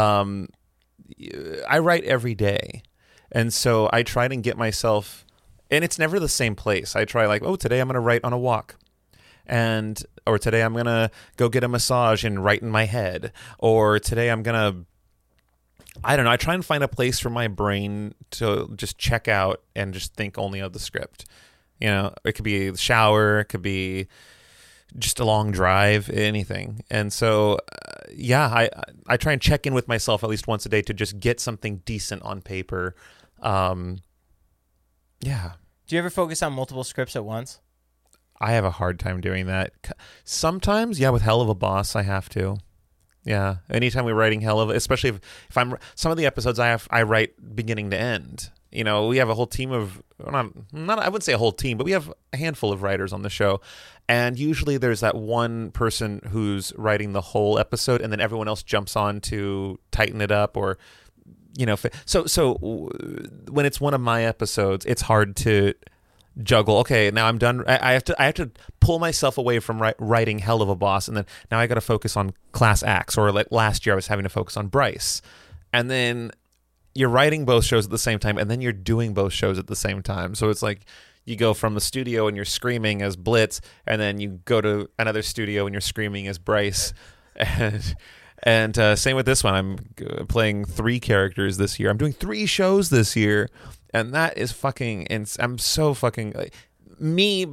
I write every day, and so I try to get myself, and it's never the same place. I try like, oh, today I'm going to write on a walk. Or today I'm going to go get a massage and write in my head. Or today I'm going to, I don't know, I try and find a place for my brain to just check out and just think only of the script. You know, it could be the shower, it could be just a long drive, anything. And so, I try and check in with myself at least once a day to just get something decent on paper. Yeah. Do you ever focus on multiple scripts at once? I have a hard time doing that. Sometimes, yeah, with Hell of a Boss, I have to. Yeah, anytime we're writing especially if I'm some of the episodes I write beginning to end. You know, we have a whole team of not I wouldn't say a whole team, but we have a handful of writers on the show, and usually there's that one person who's writing the whole episode, and then everyone else jumps on to tighten it up or, you know, so when it's one of my episodes, it's hard to juggle. Okay, now I'm done. I have to pull myself away from writing Hell of a Boss, and then now I got to focus on Class Acts. Or like last year, I was having to focus on Bryce, and then you're writing both shows at the same time, and then you're doing both shows at the same time. So it's like you go from the studio and you're screaming as Blitz, and then you go to another studio and you're screaming as Bryce, and same with this one. I'm playing 3 characters this year. I'm doing 3 shows this year. And that is fucking, I'm so fucking, me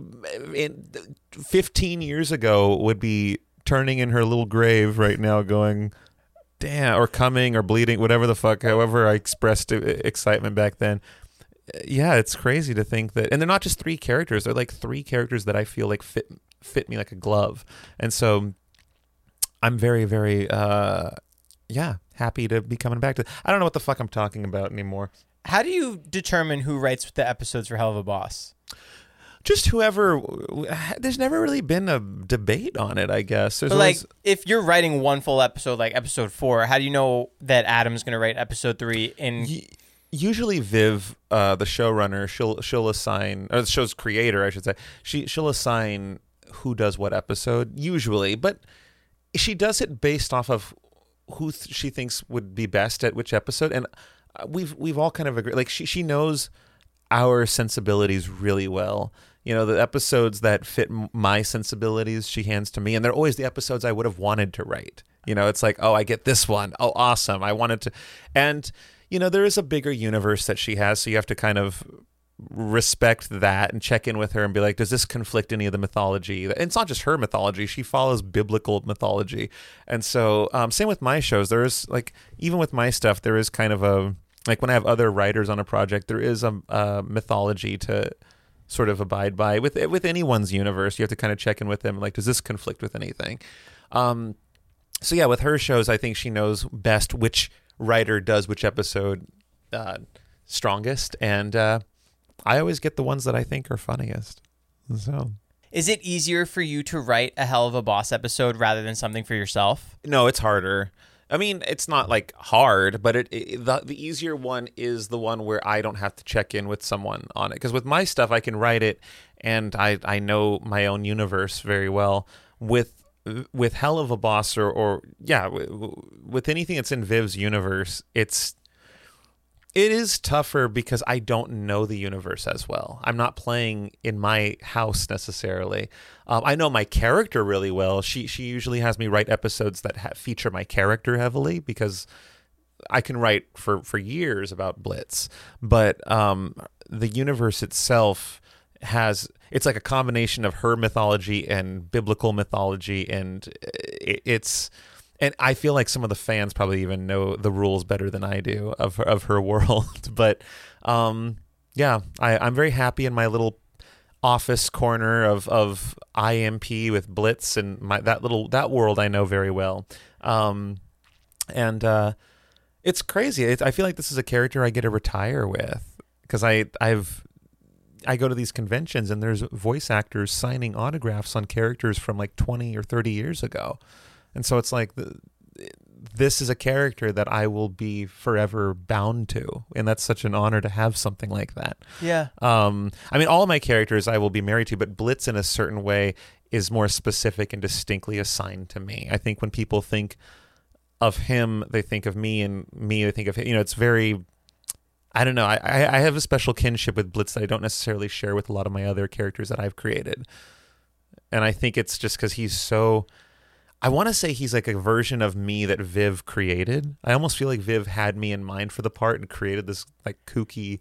15 years ago would be turning in her little grave right now going, damn, or coming or bleeding, whatever the fuck, however I expressed excitement back then. Yeah, it's crazy to think that, and they're not just 3 characters, they're like 3 characters that I feel like fit me like a glove. And so I'm very, very, happy to be coming back to, I don't know what the fuck I'm talking about anymore. How do you determine who writes the episodes for Hell of a Boss? Just whoever. There's never really been a debate on it, I guess. There's but like, if you're writing one full episode, like episode 4, how do you know that Adam's going to write episode 3? Usually, Viv, the showrunner, she'll assign, or the show's creator, I should say, she'll assign who does what episode. Usually, but she does it based off of who she thinks would be best at which episode, and we've all kind of agreed. Like she knows our sensibilities really well. You know, the episodes that fit my sensibilities, she hands to me, and they're always the episodes I would have wanted to write. You know, it's like, oh, I get this one. Oh, awesome. I wanted to, and you know, there is a bigger universe that she has, so you have to kind of respect that and check in with her and be like, does this conflict any of the mythology? And it's not just her mythology, she follows biblical mythology. And so same with my shows. There is, like, even with my stuff, there is kind of a, like, when I have other writers on a project, there is a mythology to sort of abide by. With anyone's universe, you have to kind of check in with them, like, does this conflict with anything? So yeah, with her shows, I think she knows best which writer does which episode strongest, and I always get the ones that I think are funniest. So, is it easier for you to write a Hell of a Boss episode rather than something for yourself? No, it's harder. I mean, it's not like hard, but the easier one is the one where I don't have to check in with someone on it. Because with my stuff, I can write it, and I know my own universe very well. With Hell of a Boss or with anything that's in Viv's universe, it's It is tougher because I don't know the universe as well. I'm not playing in my house necessarily. I know my character really well. She usually has me write episodes that feature my character heavily because I can write for years about Blitz. But the universe itself it's like a combination of her mythology and biblical mythology, and and I feel like some of the fans probably even know the rules better than I do of her world. But yeah, I'm very happy in my little office corner of IMP with Blitz and that world I know very well. And it's crazy. I feel like this is a character I get to retire with because I go to these conventions and there's voice actors signing autographs on characters from like 20 or 30 years ago. And so it's like this is a character that I will be forever bound to. And that's such an honor to have something like that. Yeah. I mean, all of my characters I will be married to, but Blitz in a certain way is more specific and distinctly assigned to me. I think when people think of him, they think of me, and me, they think of him. You know, it's very... I don't know. I have a special kinship with Blitz that I don't necessarily share with a lot of my other characters that I've created. And I think it's just because he's so... I want to say he's like a version of me that Viv created. I almost feel like Viv had me in mind for the part and created this like kooky,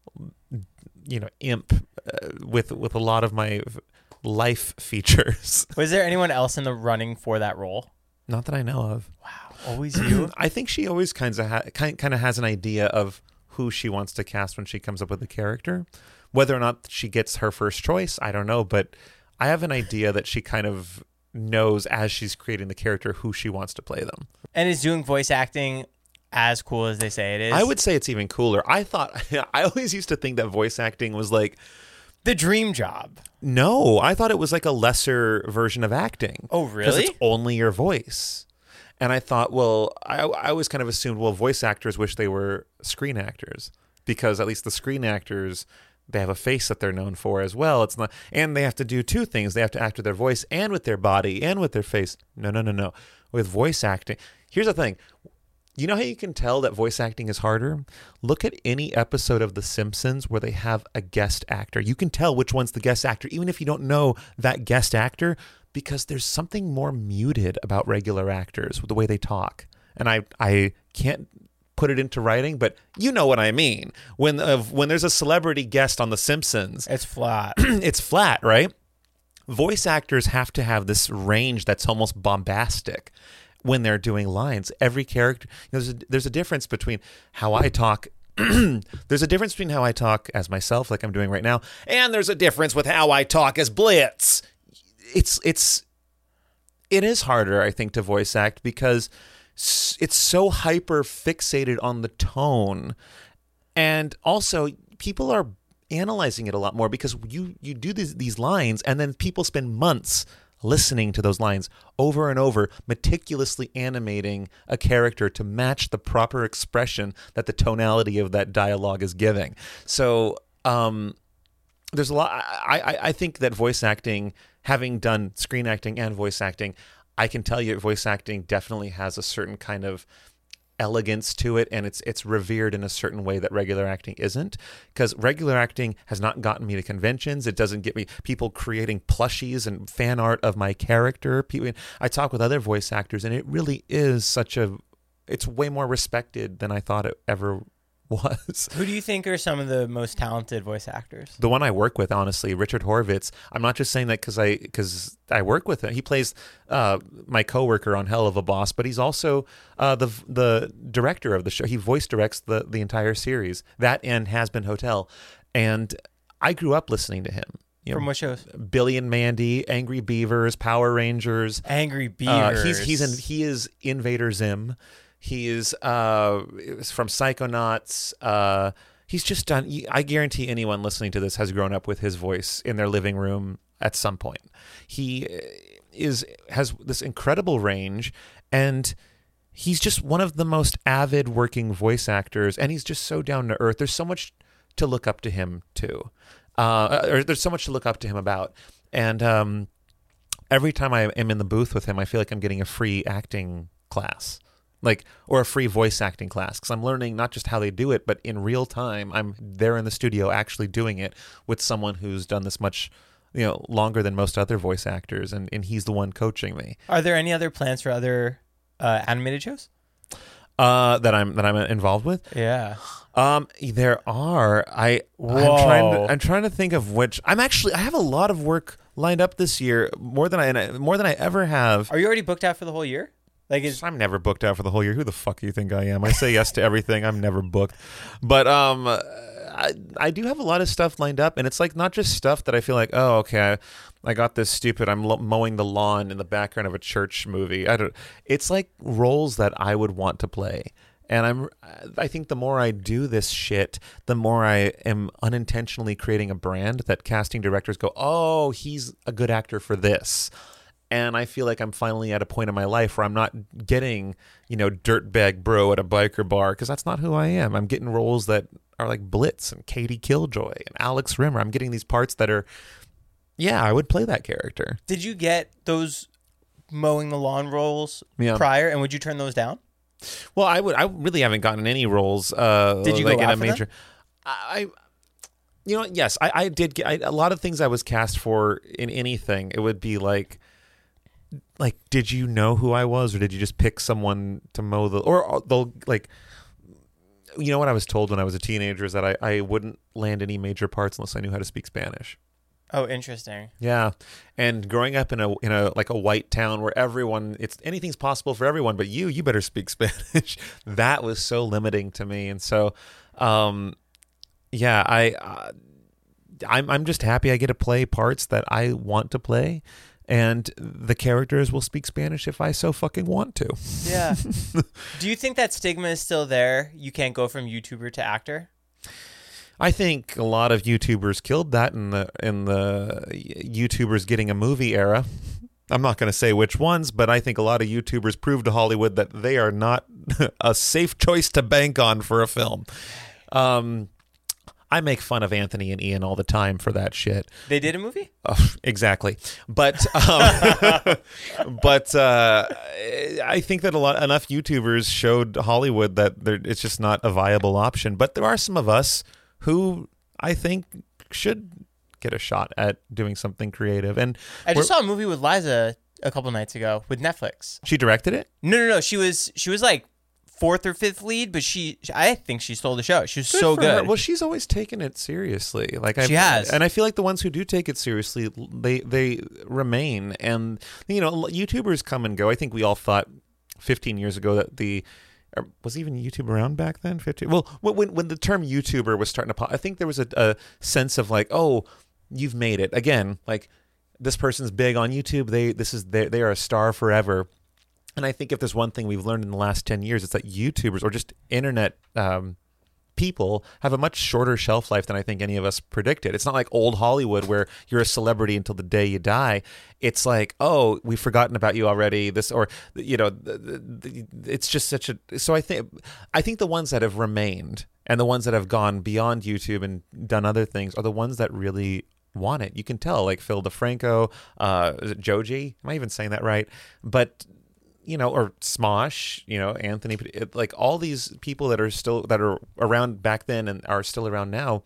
imp with a lot of my life features. Was there anyone else in the running for that role? Not that I know of. Wow. Always you? I think she always kind of has an idea of who she wants to cast when she comes up with a character. Whether or not she gets her first choice, I don't know. But I have an idea that she kind of knows as she's creating the character who she wants to play them. And is doing voice acting as cool as they say it is? I would say it's even cooler. I always used to think that voice acting was like the dream job. No, I thought it was like a lesser version of acting. Oh, really? Because it's only your voice. And I thought, well, I always kind of assumed, well, voice actors wish they were screen actors because at least the screen actors, they have a face that they're known for as well. It's not, and they have to do two things. They have to act with their voice and with their body and with their face. No. With voice acting, here's the thing. You know how you can tell that voice acting is harder? Look at any episode of The Simpsons where they have a guest actor. You can tell which one's the guest actor, even if you don't know that guest actor, because there's something more muted about regular actors with the way they talk. And I can't put it into writing, but you know what I mean. When there's a celebrity guest on The Simpsons, it's flat. It's flat, right? Voice actors have to have this range that's almost bombastic when they're doing lines. Every character, there's a difference between how I talk. There's a difference between how I talk as myself, like I'm doing right now, and there's a difference with how I talk as Blitz. It is harder, I think, to voice act because it's so hyper fixated on the tone, and also people are analyzing it a lot more because you do these lines, and then people spend months listening to those lines over and over, meticulously animating a character to match the proper expression that the tonality of that dialogue is giving. So there's a lot. I think that voice acting, having done screen acting and voice acting, I can tell you voice acting definitely has a certain kind of elegance to it, and it's revered in a certain way that regular acting isn't, because regular acting has not gotten me to conventions. It doesn't get me people creating plushies and fan art of my character. I talk with other voice actors, and it really is it's way more respected than I thought it ever was. Who do you think are some of the most talented voice actors? The one I work with, honestly, Richard Horvitz. I'm not just saying that because I work with him. He plays my coworker on Hell of a Boss, but he's also the director of the show. He voice directs the entire series, that and Has Been Hotel. And I grew up listening to him. From what shows? Billy and Mandy, Angry Beavers, Power Rangers. Angry Beavers. He is Invader Zim. He is from Psychonauts. He's just done. I guarantee anyone listening to this has grown up with his voice in their living room at some point. He has this incredible range, and he's just one of the most avid working voice actors. And he's just so down to earth. There's so much to look up to him too, or there's so much to look up to him about. And every time I am in the booth with him, I feel like I'm getting a free acting class. like, or a free voice acting class, because I'm learning not just how they do it, but in real time, I'm there in the studio actually doing it with someone who's done this much, longer than most other voice actors, and he's the one coaching me. Are there any other plans for other animated shows? That I'm involved with? Yeah. There are. I'm trying to think of which. I have a lot of work lined up this year, more than I ever have. Are you already booked out for the whole year? I'm never booked out for the whole year. Who the fuck do you think I am? I say yes to everything. I'm never booked. But I do have a lot of stuff lined up, and it's like not just stuff that I feel like, oh, okay, I got this stupid, I'm mowing the lawn in the background of a church movie. It's like roles that I would want to play. And I think the more I do this shit, the more I am unintentionally creating a brand that casting directors go, oh, he's a good actor for this. And I feel like I'm finally at a point in my life where I'm not getting, dirtbag bro at a biker bar, because that's not who I am. I'm getting roles that are like Blitz and Katie Killjoy and Alex Rimmer. I'm getting these parts that are, I would play that character. Did you get those mowing the lawn roles prior, and would you turn those down? Well, I really haven't gotten any roles. Did you go out for them? Yes, I did get a lot of things I was cast for in anything. It would be like, did you know who I was, or did you just pick someone to mow or they'll like, what I was told when I was a teenager is that I wouldn't land any major parts unless I knew how to speak Spanish. Oh, interesting. Yeah. And growing up in a like a white town where anything's possible for everyone, but you better speak Spanish. That was so limiting to me. And so, I'm just happy I get to play parts that I want to play. And the characters will speak Spanish if I so fucking want to. Yeah. Do you think that stigma is still there? You can't go from YouTuber to actor? I think a lot of YouTubers killed that in the YouTubers getting a movie era. I'm not going to say which ones, but I think a lot of YouTubers proved to Hollywood that they are not a safe choice to bank on for a film. I make fun of Anthony and Ian all the time for that shit. They did a movie? Exactly. But I think that enough YouTubers showed Hollywood that it's just not a viable option. But there are some of us who I think should get a shot at doing something creative. And I just saw a movie with Liza a couple nights ago with Netflix. She directed it? No. She was like fourth or fifth lead, but I think she stole the show. She was so good. Well, she's always taken it seriously. She has, and I feel like the ones who do take it seriously, they remain. And YouTubers come and go. I think we all thought 15 years ago that was even YouTube around back then? 15. Well, when the term YouTuber was starting to pop, I think there was a sense of like, oh, you've made it again. Like, this person's big on YouTube. They are a star forever. And I think if there's one thing we've learned in the last 10 years, it's that YouTubers or just internet people have a much shorter shelf life than I think any of us predicted. It's not like old Hollywood where you're a celebrity until the day you die. It's like, oh, we've forgotten about you already. It's just such a. So I think the ones that have remained and the ones that have gone beyond YouTube and done other things are the ones that really want it. You can tell, like Phil DeFranco, is it Joji? Am I even saying that right? But or Smosh, Anthony, like all these people that are around back then and are still around now,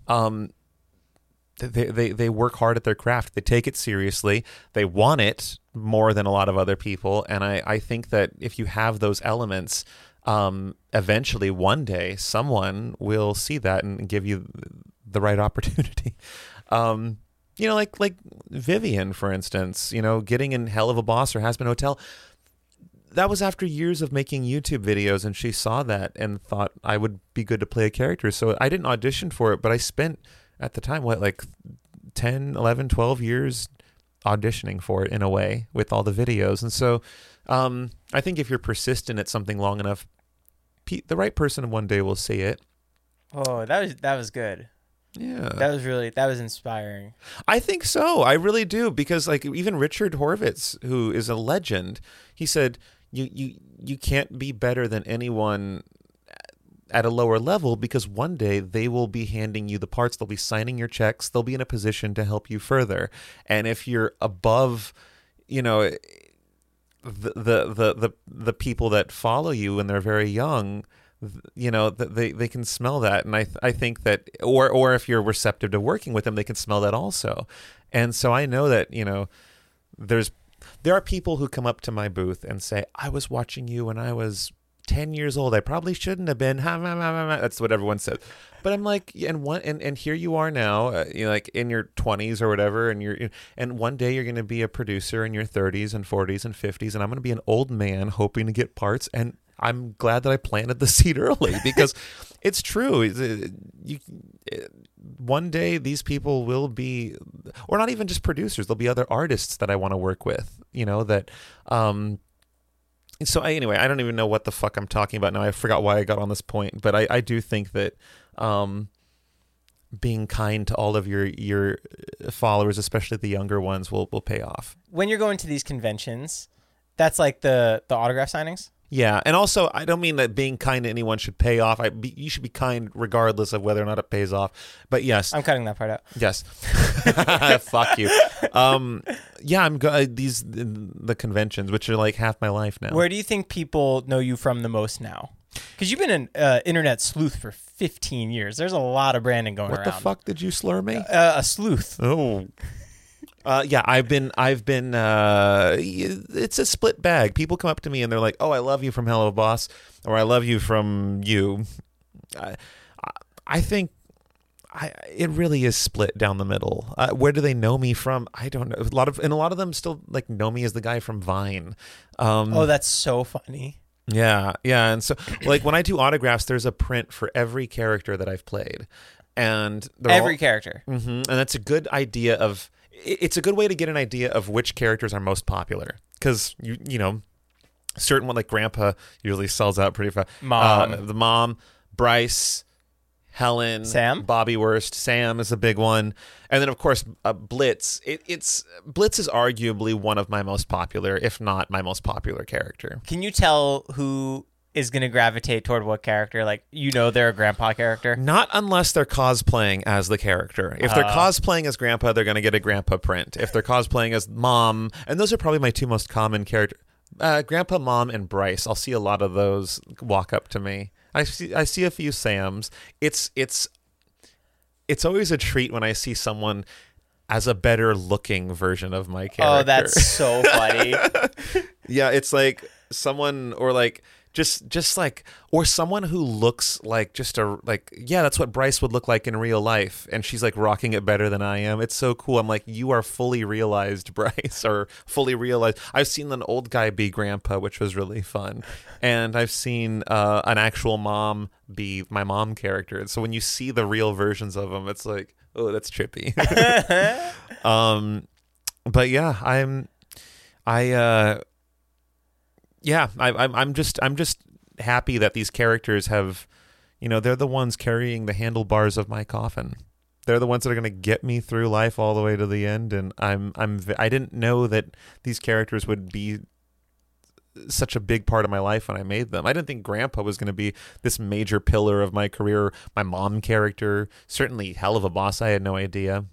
they work hard at their craft. They take it seriously. They want it more than a lot of other people. And I think that if you have those elements, eventually one day someone will see that and give you the right opportunity. Like Vivian, for instance, getting in Hell of a Boss or Has Been Hotel. That was after years of making YouTube videos, and she saw that and thought I would be good to play a character. So I didn't audition for it, but I spent at the time, 10, 11, 12 years auditioning for it in a way with all the videos. And so I think if you're persistent at something long enough, the right person one day will see it. Oh, that was good. Yeah. That was inspiring. I think so. I really do. Because even Richard Horvitz, who is a legend, he said, you can't be better than anyone at a lower level because one day they will be handing you the parts. They'll be signing your checks. They'll be in a position to help you further. And if you're above, the people that follow you when they're very young, they can smell that, and I think that, or if you're receptive to working with them, they can smell that also. And so I know that there are people who come up to my booth and say, I was watching you when I was 10 years old. I probably shouldn't have been. That's what everyone says. But I'm like, and here you are now, like in your 20s or whatever, and one day you're going to be a producer in your 30s and 40s and 50s, and I'm going to be an old man hoping to get parts. And I'm glad that I planted the seed early, because it's true. One day these people will be, or not even just producers, there'll be other artists that I want to work with, So anyway, I don't even know what the fuck I'm talking about now. I forgot why I got on this point, but I do think that being kind to all of your followers, especially the younger ones, will pay off. When you're going to these conventions, that's like the autograph signings? Yeah, and also, I don't mean that being kind to anyone should pay off. You should be kind regardless of whether or not it pays off. But yes. I'm cutting that part out. Yes. Fuck you. Yeah, I'm the conventions, which are like half my life now. Where do you think people know you from the most now? Because you've been an internet sleuth for 15 years. There's a lot of branding going around. What the fuck did you slur me? A sleuth. Oh. Yeah, I've been. It's a split bag. People come up to me and they're like, "Oh, I love you from Hello Boss," or "I love you from you." I think it really is split down the middle. Where do they know me from? I don't know. A lot of them still like know me as the guy from Vine. Oh, that's so funny. Yeah, and so like when I do autographs, there's a print for every character that I've played, and every character, and that's a good idea of. It's a good way to get an idea of which characters are most popular, because certain one like Grandpa usually sells out pretty fast. The mom, Bryce, Helen, Sam, Bobby Worst, Sam is a big one, and then of course Blitz. Blitz is arguably one of my most popular, if not my most popular character. Can you tell who is going to gravitate toward what character? Like, they're a grandpa character? Not unless they're cosplaying as the character. If they're cosplaying as grandpa, they're going to get a grandpa print. If they're cosplaying as mom, and those are probably my two most common characters, grandpa, mom, and Bryce. I'll see a lot of those walk up to me. I see a few Sams. It's always a treat when I see someone as a better looking version of my character. Oh, that's so funny. Yeah, it's like someone, or like just like, or someone who looks like that's what Bryce would look like in real life, and she's like rocking it better than I am. It's so cool. I'm like, you are fully realized, Bryce, or fully realized. I've seen an old guy be grandpa, which was really fun, and I've seen an actual mom be my mom character. And so when you see the real versions of them, it's like, oh, that's trippy. But yeah, I'm just happy that these characters have, they're the ones carrying the handlebars of my coffin. They're the ones that are going to get me through life all the way to the end. And I didn't know that these characters would be such a big part of my life when I made them. I didn't think Grandpa was going to be this major pillar of my career. My mom character, certainly Hell of a Boss. I had no idea.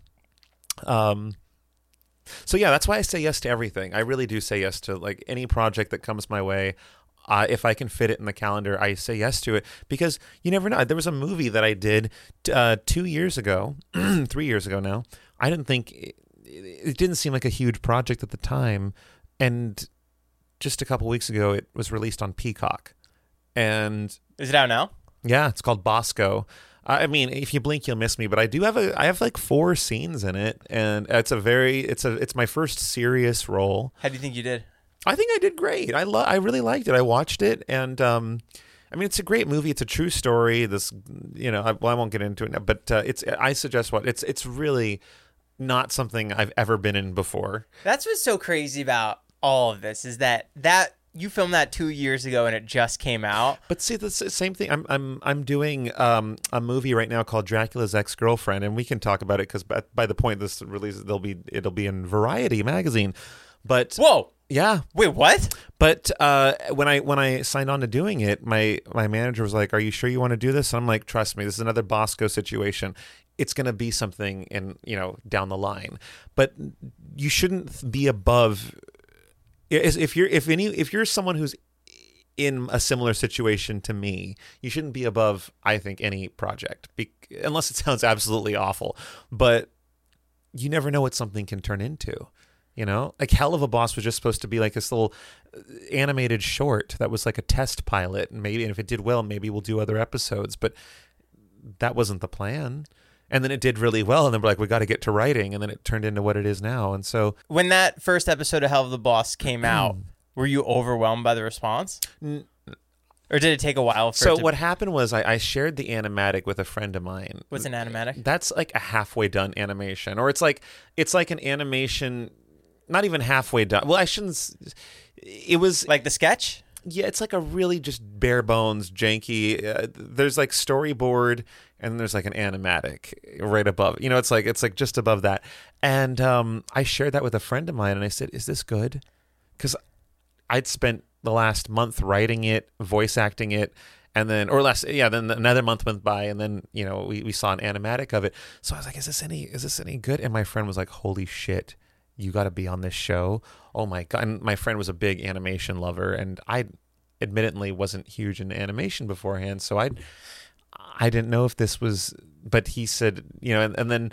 So yeah, that's why I say yes to everything. I really do say yes to like any project that comes my way. If I can fit it in the calendar, I say yes to it, because you never know. There was a movie that I did 2 years ago, 3 years ago now. I didn't think it didn't seem like a huge project at the time, and just a couple weeks ago, it was released on Peacock. And is it out now? Yeah, it's called Bosco. I mean, if you blink, you'll miss me. But I have like 4 scenes in it, and it's my first serious role. How do you think you did? I think I did great. I really liked it. I watched it, and I mean, it's a great movie. It's a true story. This, I won't get into it now, but I suggest it's really not something I've ever been in before. That's what's so crazy about all of this, is that you filmed that 2 years ago and it just came out. But see, the same thing. I'm doing a movie right now called Dracula's Ex-Girlfriend, and we can talk about it because by the point this releases, it'll be in Variety magazine. But whoa, yeah, wait, what? But when I signed on to doing it, my manager was like, "Are you sure you want to do this?" And I'm like, "Trust me, this is another Bosco situation. It's going to be something down the line, but you shouldn't be above." if you're someone who's in a similar situation to me, you shouldn't be above, I think, any project, unless it sounds absolutely awful. But you never know what something can turn into. You know, like Hell of a Boss was just supposed to be like this little animated short that was like a test pilot, and if it did well, maybe we'll do other episodes. But that wasn't the plan. And then it did really well, and then we're like, we got to get to writing, and then it turned into what it is now. And so when that first episode of Hell of the Boss came out, were you overwhelmed by the response? Or did it take a while for So what happened was I shared the animatic with a friend of mine. What's an animatic? That's like a halfway done animation. Or it's like an animation, not even halfway done. Well, I shouldn't. It was like the sketch? Yeah, it's like a really just bare bones, janky. There's like storyboard, and then there's like an animatic right above. You know, it's like just above that. And I shared that with a friend of mine, and I said, "Is this good?" Because I'd spent the last month writing it, voice acting it, and then then another month went by, and then we saw an animatic of it. So I was like, "Is this any good?" And my friend was like, "Holy shit, you got to be on this show." Oh my God. And my friend was a big animation lover, and I admittedly wasn't huge in animation beforehand. So I didn't know if this was, but he said, and then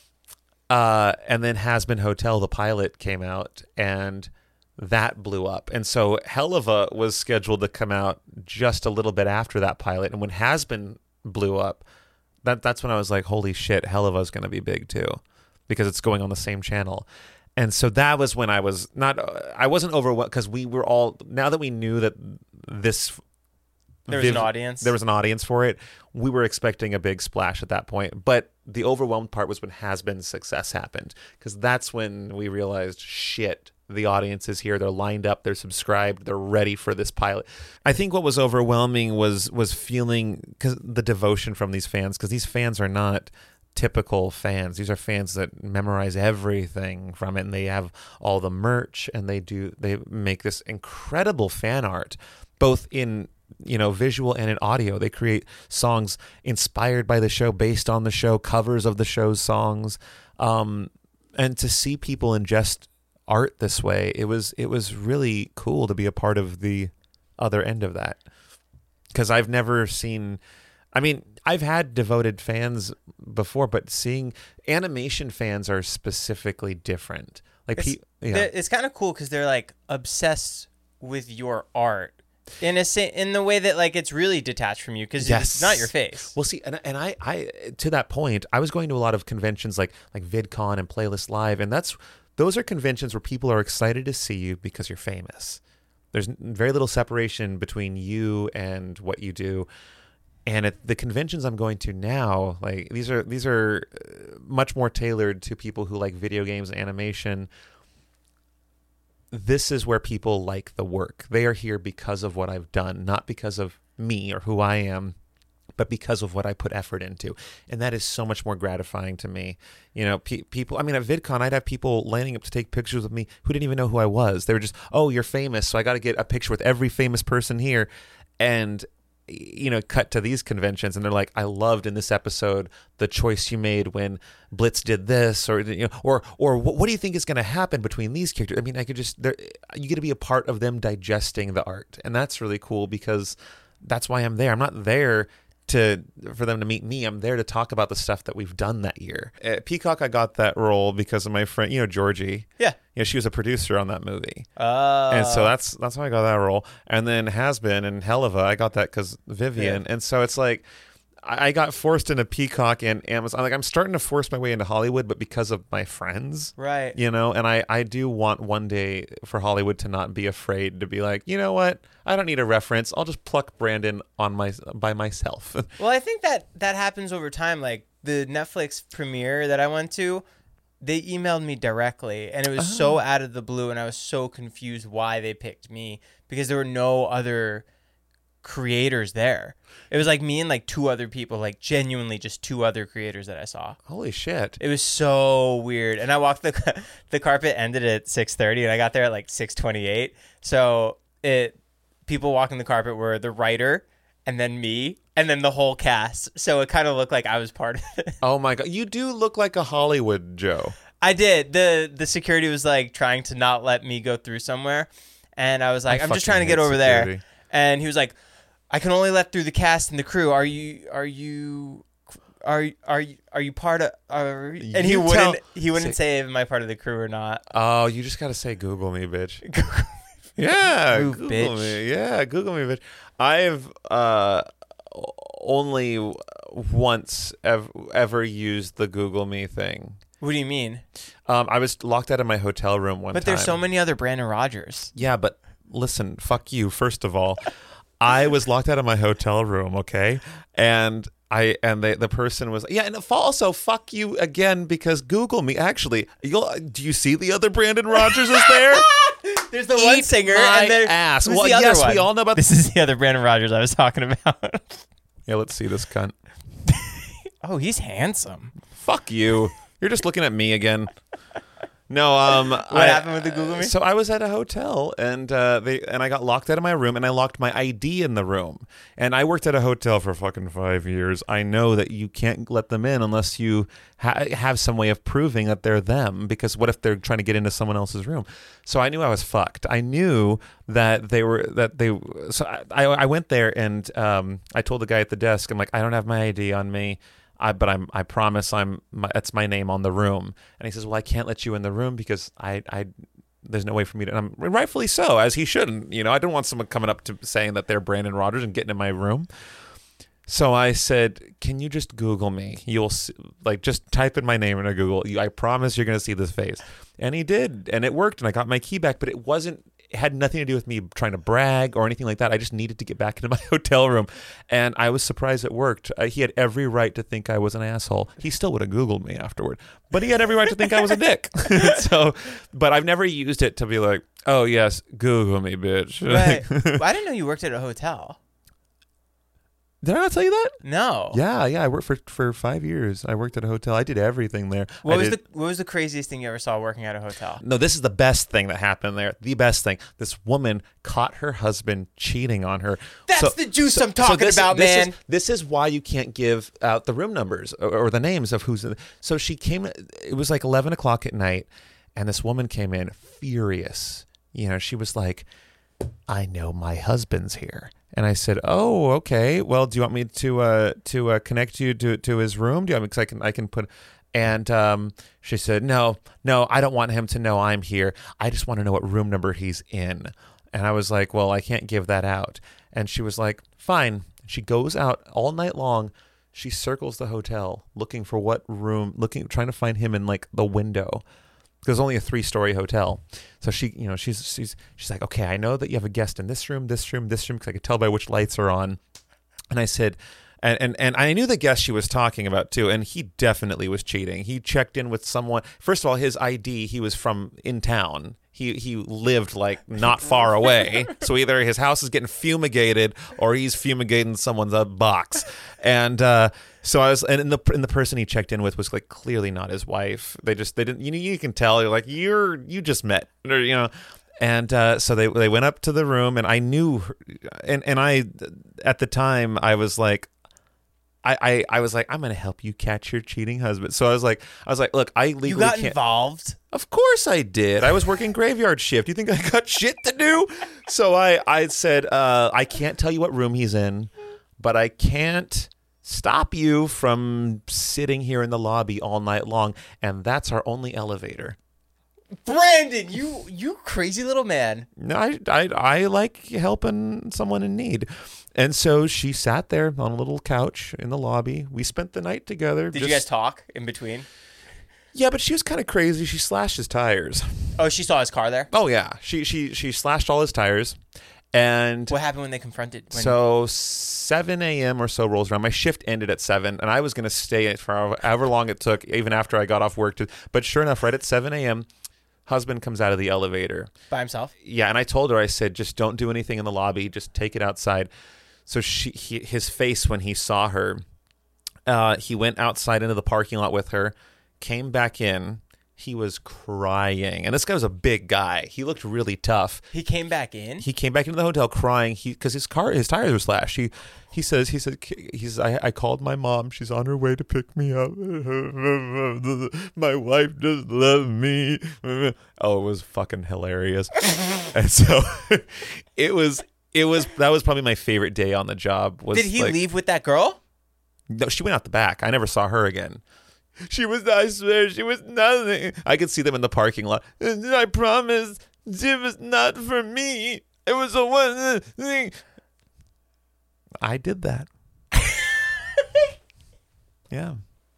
Has Been Hotel, the pilot came out, and that blew up. And so Helluva was scheduled to come out just a little bit after that pilot. And when Has Been blew up, that's when I was like, holy shit, Helluva is going to be big too, because it's going on the same channel. And so that was when I wasn't overwhelmed, because we were all, now that we knew that there was an audience for it, we were expecting a big splash at that point. But the overwhelmed part was when Has Been success happened, because that's when we realized, shit, the audience is here. They're lined up. They're subscribed. They're ready for this pilot. I think what was overwhelming was feeling, because the devotion from these fans, because these fans are not typical fans. These are fans that memorize everything from it, and they have all the merch, and they make this incredible fan art, both in visual and in audio. They create songs inspired by the show, based on the show, covers of the show's songs, and to see people ingest art this way, it was really cool to be a part of the other end of that, because I've never seen, I've had devoted fans before, but seeing animation fans are specifically different. Like it's kind of cool because they're like obsessed with your art in the way that like it's really detached from you, because it's not your face. Well, see, and I to that point, I was going to a lot of conventions like VidCon and Playlist Live, and those are conventions where people are excited to see you because you're famous. There's very little separation between you and what you do. And at the conventions I'm going to now, like these are much more tailored to people who like video games and animation. This is where people like the work. They are here because of what I've done, not because of me or who I am, but because of what I put effort into. And that is so much more gratifying to me. People, at VidCon, I'd have people lining up to take pictures with me who didn't even know who I was. They were just, oh, you're famous, so I got to get a picture with every famous person here. And cut to these conventions, and they're like, I loved in this episode the choice you made when Blitz did this, or what do you think is going to happen between these characters? I could just, you get to be a part of them digesting the art, and that's really cool, because that's why I'm there. I'm not there for them to meet me. I'm there to talk about the stuff that we've done that year. At Peacock, I got that role because of my friend, Georgie. Yeah. She was a producer on that movie. And so that's why I got that role. And then Has Been and Helluva, I got that because Vivian. Yeah. And so it's like, I got forced into Peacock and Amazon. Like, I'm starting to force my way into Hollywood, but because of my friends. Right. And I do want one day for Hollywood to not be afraid to be like, you know what? I don't need a reference. I'll just pluck Brandon by myself. Well, I think that happens over time. Like the Netflix premiere that I went to, they emailed me directly, and it was so out of the blue, and I was so confused why they picked me, because there were no other creators there. It was like me and like two other people, like genuinely just two other creators that I saw. Holy shit. It was so weird. And I walked the carpet ended at 6:30, and I got there at like 6:28. So people walking the carpet were the writer, and then me, and then the whole cast. So it kind of looked like I was part of it. Oh my God. You do look like a Hollywood Joe. I did. The security was like trying to not let me go through somewhere, and I was like, I'm just trying to get over there. And he was like, I can only let through the cast and the crew. Are you part of? And he wouldn't say am I part of the crew or not. Oh, you just gotta say Google me, bitch. Yeah, Move, Google bitch. me. Yeah, Google me, bitch. I've only once ever used the Google me thing. What do you mean? I was locked out of my hotel room one time. But there's so many other Brandon Rogers. Yeah, but listen, fuck you. First of all, I was locked out of my hotel room, okay? And the person was, yeah, and also fuck you again because Google me. Actually, do you see the other Brandon Rogers is there? There's the one singer and there's ass. Who's Well, the other yes, one? we all know about this. Is the other Brandon Rogers I was talking about. Yeah, let's see this cunt. Oh, he's handsome. Fuck you. You're just looking at me again. No, what happened with the Google me? So I was at a hotel and I got locked out of my room and I locked my ID in the room. And I worked at a hotel for fucking 5 years. I know that you can't let them in unless you have some way of proving that they're them. Because what if they're trying to get into someone else's room? So I knew I was fucked. I knew that So I went there and I told the guy at the desk, I'm like, I don't have my ID on me. But I promise that's my name on the room. And he says, well, I can't let you in the room because there's no way for me to, and I'm rightfully so, as he shouldn't. I don't want someone coming up to saying that they're Brandon Rogers and getting in my room. So I said, can you just Google me? You'll see, just type in my name into Google. I promise you're going to see this face. And he did. And it worked. And I got my key back, but it had nothing to do with me trying to brag or anything like that. I just needed to get back into my hotel room. And I was surprised it worked. He had every right to think I was an asshole. He still would have Googled me afterward. But he had every right to think I was a dick. But I've never used it to be like, oh, yes, Google me, bitch. Right. Well, I didn't know you worked at a hotel. Did I not tell you that? No. Yeah. I worked for 5 years. I worked at a hotel. I did everything there. What was the craziest thing you ever saw working at a hotel? No, this is the best thing that happened there. The best thing. This woman caught her husband cheating on her. That's the juice I'm talking about, man. This is why you can't give out the room numbers or the names of who's in. So she came. It was like 11 o'clock at night, and this woman came in furious. She was like, I know my husband's here. And I said, "Oh, okay. Well, do you want me to connect you to his room? Do you want me, because I can put?" And she said, "No, I don't want him to know I'm here. I just want to know what room number he's in." And I was like, "Well, I can't give that out." And she was like, "Fine." She goes out all night long. She circles the hotel looking for what room, trying to find him in the window. There's only a 3-story hotel. So she's like, okay, I know that you have a guest in this room, because I could tell by which lights are on. And I said, and I knew the guest she was talking about too, and he definitely was cheating. He checked in with someone. First of all, his ID, he was from in town. He lived not far away. So either his house is getting fumigated or he's fumigating someone's box. And so I was, and the person he checked in with was clearly not his wife. They didn't, you can tell, you're you just met, And so they went up to the room, and I knew her, and I, at the time, I was like, I was like, I'm going to help you catch your cheating husband. So I was like, look, I legally You got can't. involved? Of course I did. I was working graveyard shift. You think I got shit to do? So I said, I can't tell you what room he's in, but I can't stop you from sitting here in the lobby all night long. And that's our only elevator. Brandon, you crazy little man. No, I like helping someone in need. And so she sat there on a little couch in the lobby. We spent the night together. Did you guys talk in between? Yeah, but she was kind of crazy. She slashed his tires. Oh, she saw his car there? Oh, yeah. She slashed all his tires. And what happened when they confronted? So 7 a.m. or so rolls around. My shift ended at 7, and I was going to stay for however long it took, even after I got off work. But sure enough, right at 7 a.m., husband comes out of the elevator. By himself? Yeah, and I told her, I said, just don't do anything in the lobby. Just take it outside. So his face when he saw her, he went outside into the parking lot with her, came back in. He was crying. And this guy was a big guy. He looked really tough. He came back in? He came back into the hotel crying because his tires were slashed. He says, I called my mom. She's on her way to pick me up. My wife just left me. Oh, it was fucking hilarious. And so that was probably my favorite day on the job. Did he leave with that girl? No, she went out the back. I never saw her again. I swear, she was nothing. I could see them in the parking lot. I promise, she was not for me. It was a one thing. I did that. Yeah.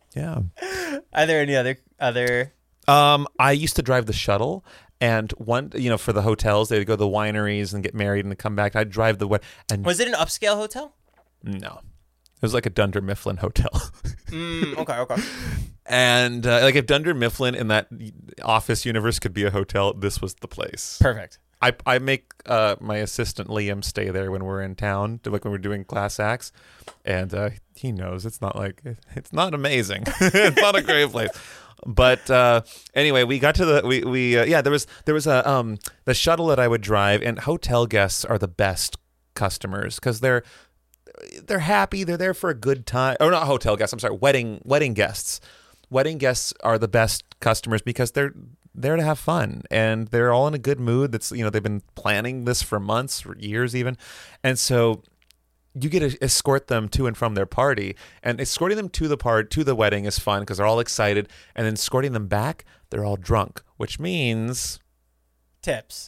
Are there any other? I used to drive the shuttle, and for the hotels, they'd go to the wineries and get married and then come back. I'd drive and was it an upscale hotel? No. It was like a Dunder Mifflin hotel. Okay. And if Dunder Mifflin in that Office universe could be a hotel, this was the place. Perfect. I make my assistant Liam stay there when we're in town, when we're doing class acts, and he knows it's not amazing. It's not a great place. But anyway, we got to there was the shuttle that I would drive, and hotel guests are the best customers because they're happy. They're there for a good time. Oh, not hotel guests. I'm sorry. Wedding guests. Wedding guests are the best customers because they're there to have fun and they're all in a good mood. They've been planning this for months, for years even. And so you get to escort them to and from their party, and escorting them to the wedding is fun because they're all excited. And then escorting them back, they're all drunk, which means tips.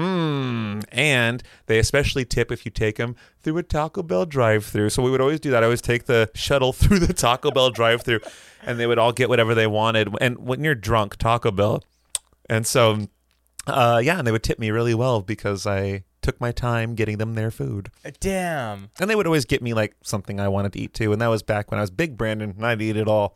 And they especially tip if you take them through a Taco Bell drive-thru. So we would always do that. I always take the shuttle through the Taco Bell drive-thru, and they would all get whatever they wanted. And when you're drunk, Taco Bell. And so, and they would tip me really well because I took my time getting them their food. Damn. And they would always get me like something I wanted to eat too. And that was back when I was big Brandon and I'd eat it all.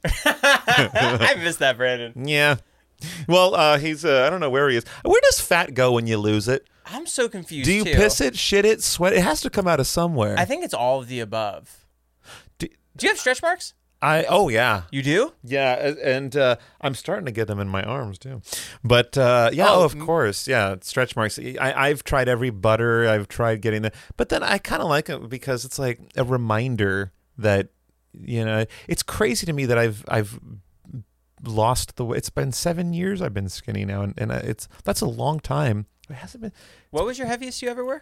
I miss that Brandon. Yeah. Well, he's, I don't know where he is. Where does fat go when you lose it? I'm so confused, Do you piss it, shit it, sweat it? It has to come out of somewhere. I think it's all of the above. Do you have stretch marks? Oh, yeah. You do? Yeah, and I'm starting to get them in my arms, too. But, of course. Yeah, stretch marks. I've tried every butter. I've tried getting the... But then I kind of like it because it's like a reminder that, it's crazy to me that I've lost the weight. It's been 7 years I've been skinny now, and that's a long time. It hasn't been... What was your heaviest you ever were?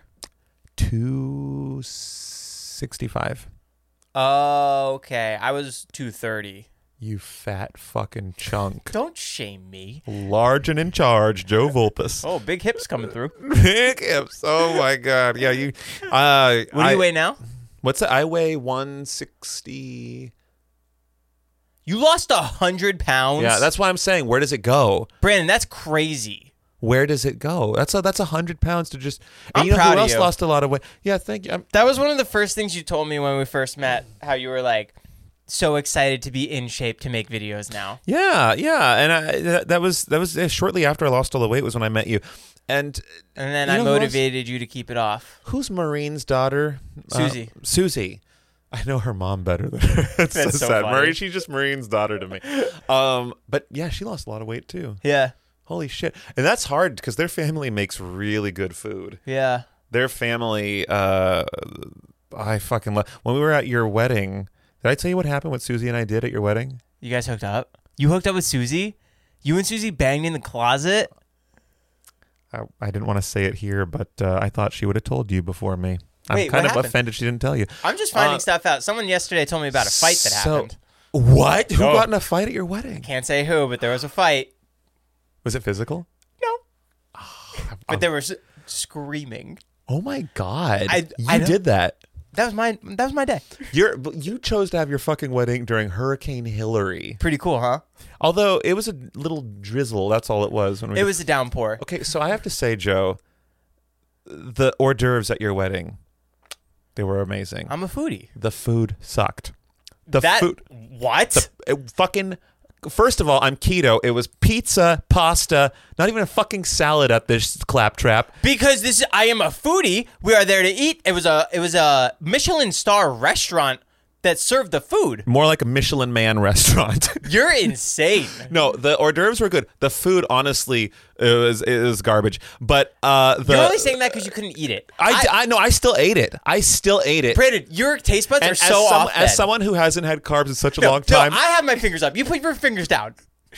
265. Oh, okay. I was 230. You fat fucking chunk. Don't shame me. Large and in charge, Joe Vulpes. Oh, big hips coming through. Big hips. Oh my God. Yeah, you. What do you weigh now? What's that? I weigh 160. You lost 100 pounds. Yeah, that's why I'm saying. Where does it go, Brandon? That's crazy. Where does it go? That's 100 pounds to just. And I'm proud who of else you. lost a lot of weight? Yeah, thank you. That was one of the first things you told me when we first met. How you were like so excited to be in shape to make videos now. Yeah, and that was shortly after I lost all the weight was when I met you, and then I motivated you to keep it off. Who's Maureen's daughter? Susie. Susie. I know her mom better than her. That's so sad. Maureen, she's just Maureen's daughter to me. But yeah, she lost a lot of weight too. Yeah. Holy shit. And that's hard because their family makes really good food. Yeah. Their family, I fucking love. When we were at your wedding, did I tell you what happened, what Susie and I did at your wedding? You guys hooked up? You hooked up with Susie? You and Susie banged in the closet? I didn't want to say it here, but I thought she would have told you before me. Wait, I'm kind what of happened? offended she didn't tell you. I'm just finding stuff out. Someone yesterday told me about a fight that happened. What? Who got in a fight at your wedding? Can't say who, but there was a fight. Was it physical? No. But they were screaming. Oh my God. I did that. That was my day. You chose to have your fucking wedding during Hurricane Hillary. Pretty cool, huh? Although it was a little drizzle, that's all it was. It was a downpour. Okay, so I have to say, Joe, the hors d'oeuvres at your wedding, they were amazing. I'm a foodie. The food sucked. What? First of all, I'm keto. It was pizza, pasta, not even a fucking salad at this claptrap. Because I am a foodie. We are there to eat. It was a Michelin star restaurant that served the food. More like a Michelin Man restaurant. You're insane. No, the hors d'oeuvres were good. The food, honestly, it was garbage. But you're only saying that because you couldn't eat it. I know. I still ate it. Brandon, your taste buds are so off. As someone who hasn't had carbs in such a long time. No, I have my fingers up. You put your fingers down.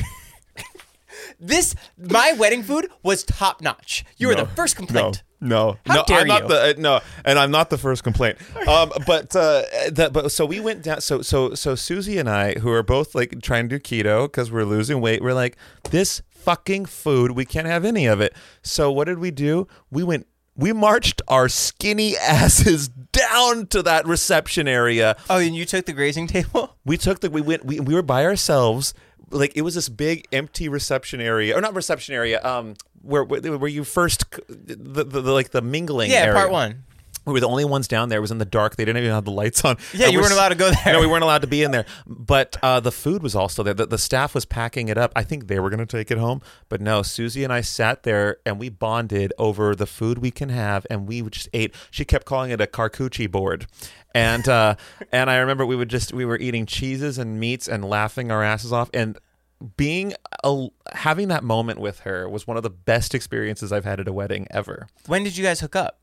My wedding food was top notch. You were the first complaint. No, How dare I'm not and I'm not the first complaint. But so we went down. So Susie and I, who are both like trying to do keto because we're losing weight, we're like, this fucking food, we can't have any of it. So what did we do? We marched our skinny asses down to that reception area. Oh, and you took the grazing table? We were by ourselves. Like, it was this big empty reception area, or not reception area, where you first the mingling area. Yeah, part one. We were the only ones down there. It was in the dark. They didn't even have the lights on. Yeah, you weren't allowed to go there. No, we weren't allowed to be in there. But the food was also there. The staff was packing it up. I think they were going to take it home. But no, Susie and I sat there and we bonded over the food we can have, and we just ate. She kept calling it a charcuterie board. And I remember we were eating cheeses and meats and laughing our asses off. And having that moment with her was one of the best experiences I've had at a wedding ever. When did you guys hook up?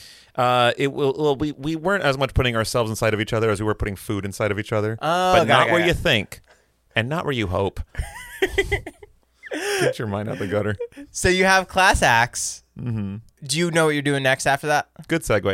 We weren't as much putting ourselves inside of each other as we were putting food inside of each other. But not where you think, and not where you hope. Get your mind out the gutter. So you have class acts. Mm-hmm. Do you know what you're doing next after that? Good segue.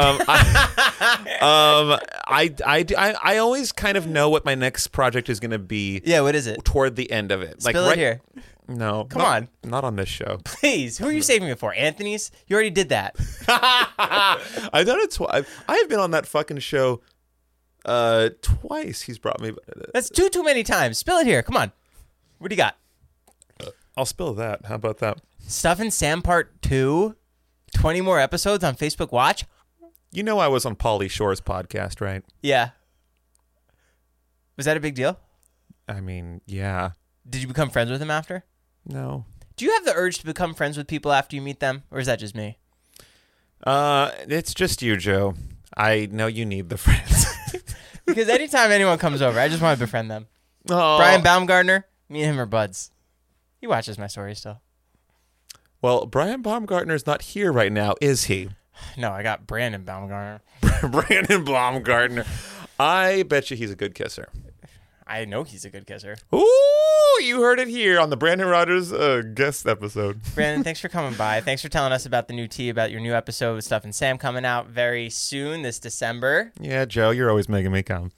I always kind of know what my next project is going to be. Yeah, what is it? Toward the end of it. Spill it here. No. Come on. Not on this show. Please. Who are you saving it for? Anthony's? You already did that. I've done it twice. I have been on that fucking show twice. He's brought me. That's too many times. Spill it here. Come on. What do you got? I'll spill that. How about that? Stuff and Sam Part 2. 20 more episodes on Facebook Watch. You know I was on Pauly Shore's podcast, right? Yeah. Was that a big deal? I mean, yeah. Did you become friends with him after? No. Do you have the urge to become friends with people after you meet them? Or is that just me? It's just you, Joe. I know you need the friends. Because anytime anyone comes over, I just want to befriend them. Oh. Brian Baumgartner, me and him are buds. He watches my stories still. Well, Brian Baumgartner's not here right now, is he? No, I got Brandon Baumgartner. Brandon Baumgartner. I bet you he's a good kisser. I know he's a good kisser. Ooh, you heard it here on the Brandon Rogers guest episode. Brandon, thanks for coming by. Thanks for telling us about the new tea, about your new episode with Stuff and Sam coming out very soon this December. Yeah, Joe, you're always making me come.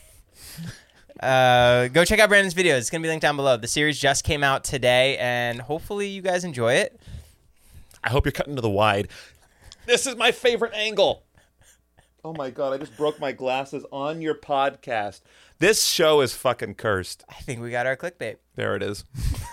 Go check out Brandon's videos. It's going to be linked down below. The series just came out today, and hopefully you guys enjoy it. I hope you're cutting to the wide. This is my favorite angle. Oh, my God. I just broke my glasses on your podcast. This show is fucking cursed. I think we got our clickbait. There it is.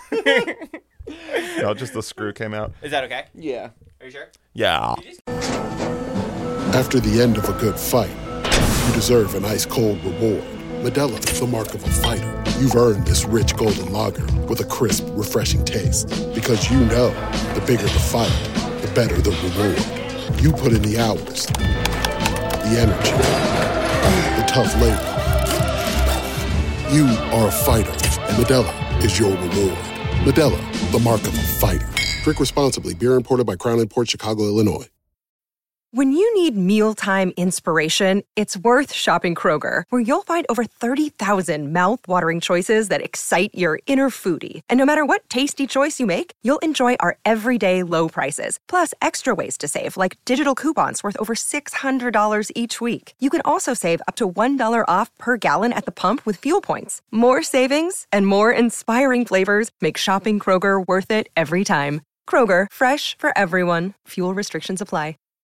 No, just the screw came out. Is that okay? Yeah. Are you sure? Yeah. After the end of a good fight, you deserve an ice-cold reward. Modelo is the mark of a fighter. You've earned this rich golden lager with a crisp, refreshing taste. Because you know, the bigger the fight, the better the reward. You put in the hours, the energy, the tough labor. You are a fighter, and Modelo is your reward. Modelo, the mark of a fighter. Drink responsibly. Beer imported by Crown Imports, Chicago, Illinois. When you need mealtime inspiration, it's worth shopping Kroger, where you'll find over 30,000 mouth-watering choices that excite your inner foodie. And no matter what tasty choice you make, you'll enjoy our everyday low prices, plus extra ways to save, like digital coupons worth over $600 each week. You can also save up to $1 off per gallon at the pump with fuel points. More savings and more inspiring flavors make shopping Kroger worth it every time. Kroger, fresh for everyone. Fuel restrictions apply.